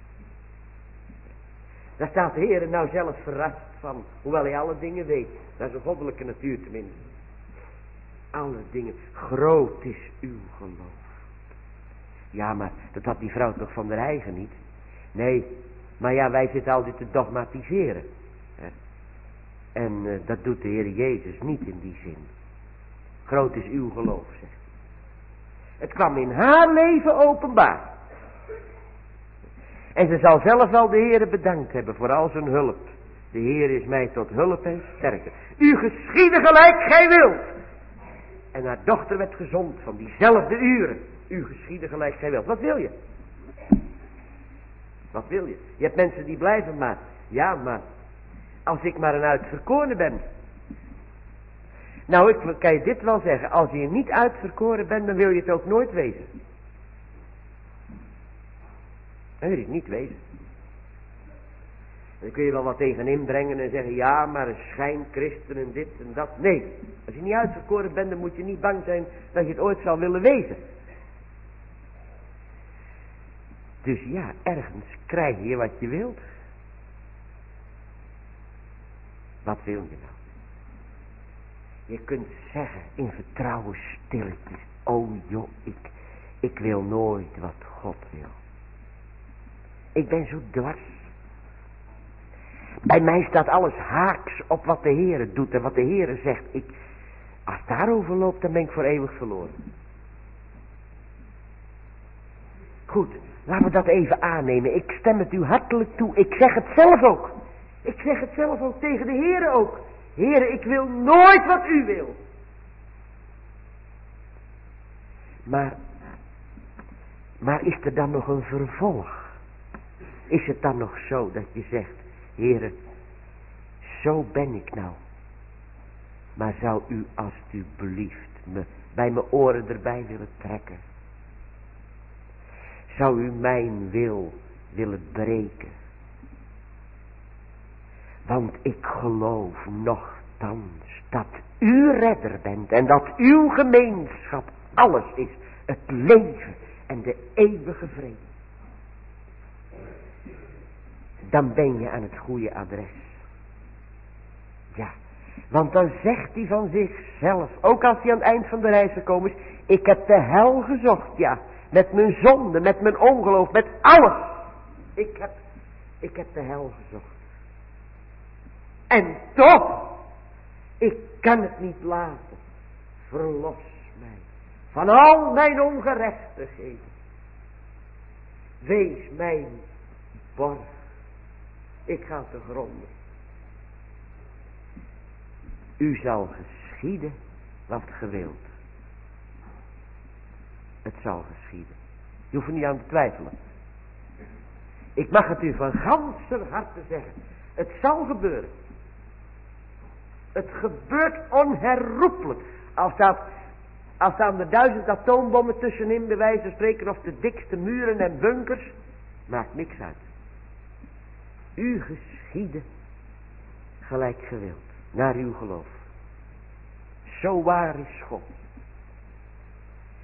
Daar staat de Heer nou zelf verrast van, hoewel hij alle dingen weet. Dat is een goddelijke natuur tenminste. Alle dingen, groot is uw geloof. Ja, maar dat had die vrouw toch van haar eigen niet? Nee, maar ja, wij zitten altijd te dogmatiseren. En dat doet de Heer Jezus niet in die zin. Groot is uw geloof, zegt hij. Het kwam in haar leven openbaar. En ze zal zelf wel de Heere bedankt hebben voor al zijn hulp. De Heer is mij tot hulp en sterkte. U geschieden gelijk gij wilt. En haar dochter werd gezond van diezelfde uren. U geschieden gelijk gij wilt. Wat wil je? Wat wil je? Je hebt mensen die blijven maar. Ja, maar als ik maar een uitverkorene ben. Nou, ik kan je dit wel zeggen. Als je niet uitverkoren bent, dan wil je het ook nooit wezen. Dan wil je het niet wezen. Dan kun je wel wat tegen inbrengen en zeggen, ja, maar een schijnchristen en dit en dat. Nee, als je niet uitverkoren bent, dan moet je niet bang zijn dat je het ooit zal willen wezen. Dus ja, ergens krijg je wat je wilt. Wat wil je nou? Je kunt zeggen in vertrouwen stilletjes, oh joh, ik wil nooit wat God wil. Ik ben zo dwars. Bij mij staat alles haaks op wat de Heere doet en wat de Heere zegt. Als het daarover loopt, dan ben ik voor eeuwig verloren. Goed, laten we dat even aannemen. Ik stem het u hartelijk toe. Ik zeg het zelf ook. Ik zeg het zelf ook tegen de Heere ook. Heere, ik wil nooit wat u wil. Maar is er dan nog een vervolg? Is het dan nog zo dat je zegt, Heere, zo ben ik nou. Maar zou u alstublieft me bij mijn oren erbij willen trekken? Zou u mijn wil willen breken? Want ik geloof nochtans dat u redder bent en dat uw gemeenschap alles is. Het leven en de eeuwige vrede. Dan ben je aan het goede adres. Ja, want dan zegt hij van zichzelf, ook als hij aan het eind van de reis gekomen is, ik heb de hel gezocht, ja, met mijn zonde, met mijn ongeloof, met alles. Ik heb de hel gezocht. En toch, ik kan het niet laten. Verlos mij van al mijn ongerechtigheden. Wees mijn borg. Ik ga te gronden. U zal geschieden wat ge wilt. Het zal geschieden. Je hoeft er niet aan te twijfelen. Ik mag het u van ganser harte zeggen. Het zal gebeuren. Het gebeurt onherroepelijk. Als staan er 1000 atoombommen tussenin, bij wijze van spreken, of de dikste muren en bunkers, maakt niks uit. U geschieden gelijk gewild, naar uw geloof. Zo waar is God.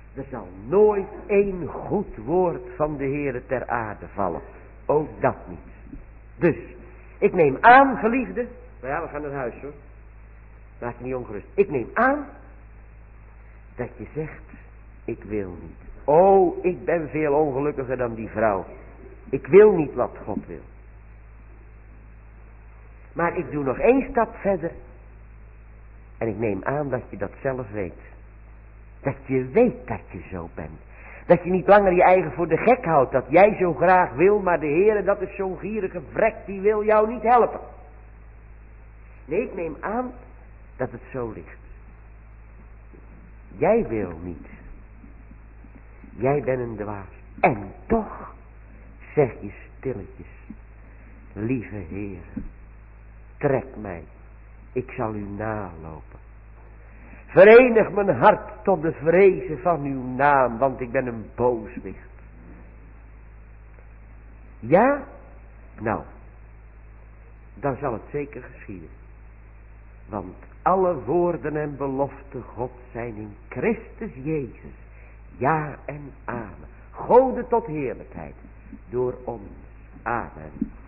Er zal nooit één goed woord van de Heere ter aarde vallen. Ook dat niet. Dus, ik neem aan, geliefde. Nou ja, we gaan naar huis hoor. Maak je niet ongerust. Ik neem aan dat je zegt, ik wil niet. Oh, ik ben veel ongelukkiger dan die vrouw. Ik wil niet wat God wil. Maar ik doe nog één stap verder. En ik neem aan dat je dat zelf weet. Dat je weet dat je zo bent. Dat je niet langer je eigen voor de gek houdt. Dat jij zo graag wil, maar de Heere, dat is zo'n gierige vrek, die wil jou niet helpen. Nee, ik neem aan dat het zo ligt. Jij wil niet. Jij bent een dwaas. En toch zeg je stilletjes. Lieve Heer, trek mij. Ik zal u nalopen. Verenig mijn hart tot de vrezen van uw naam, want ik ben een booswicht. Ja? Nou, dan zal het zeker geschieden. Want alle woorden en beloften God zijn in Christus Jezus. Ja en amen. Gode tot heerlijkheid door ons. Amen.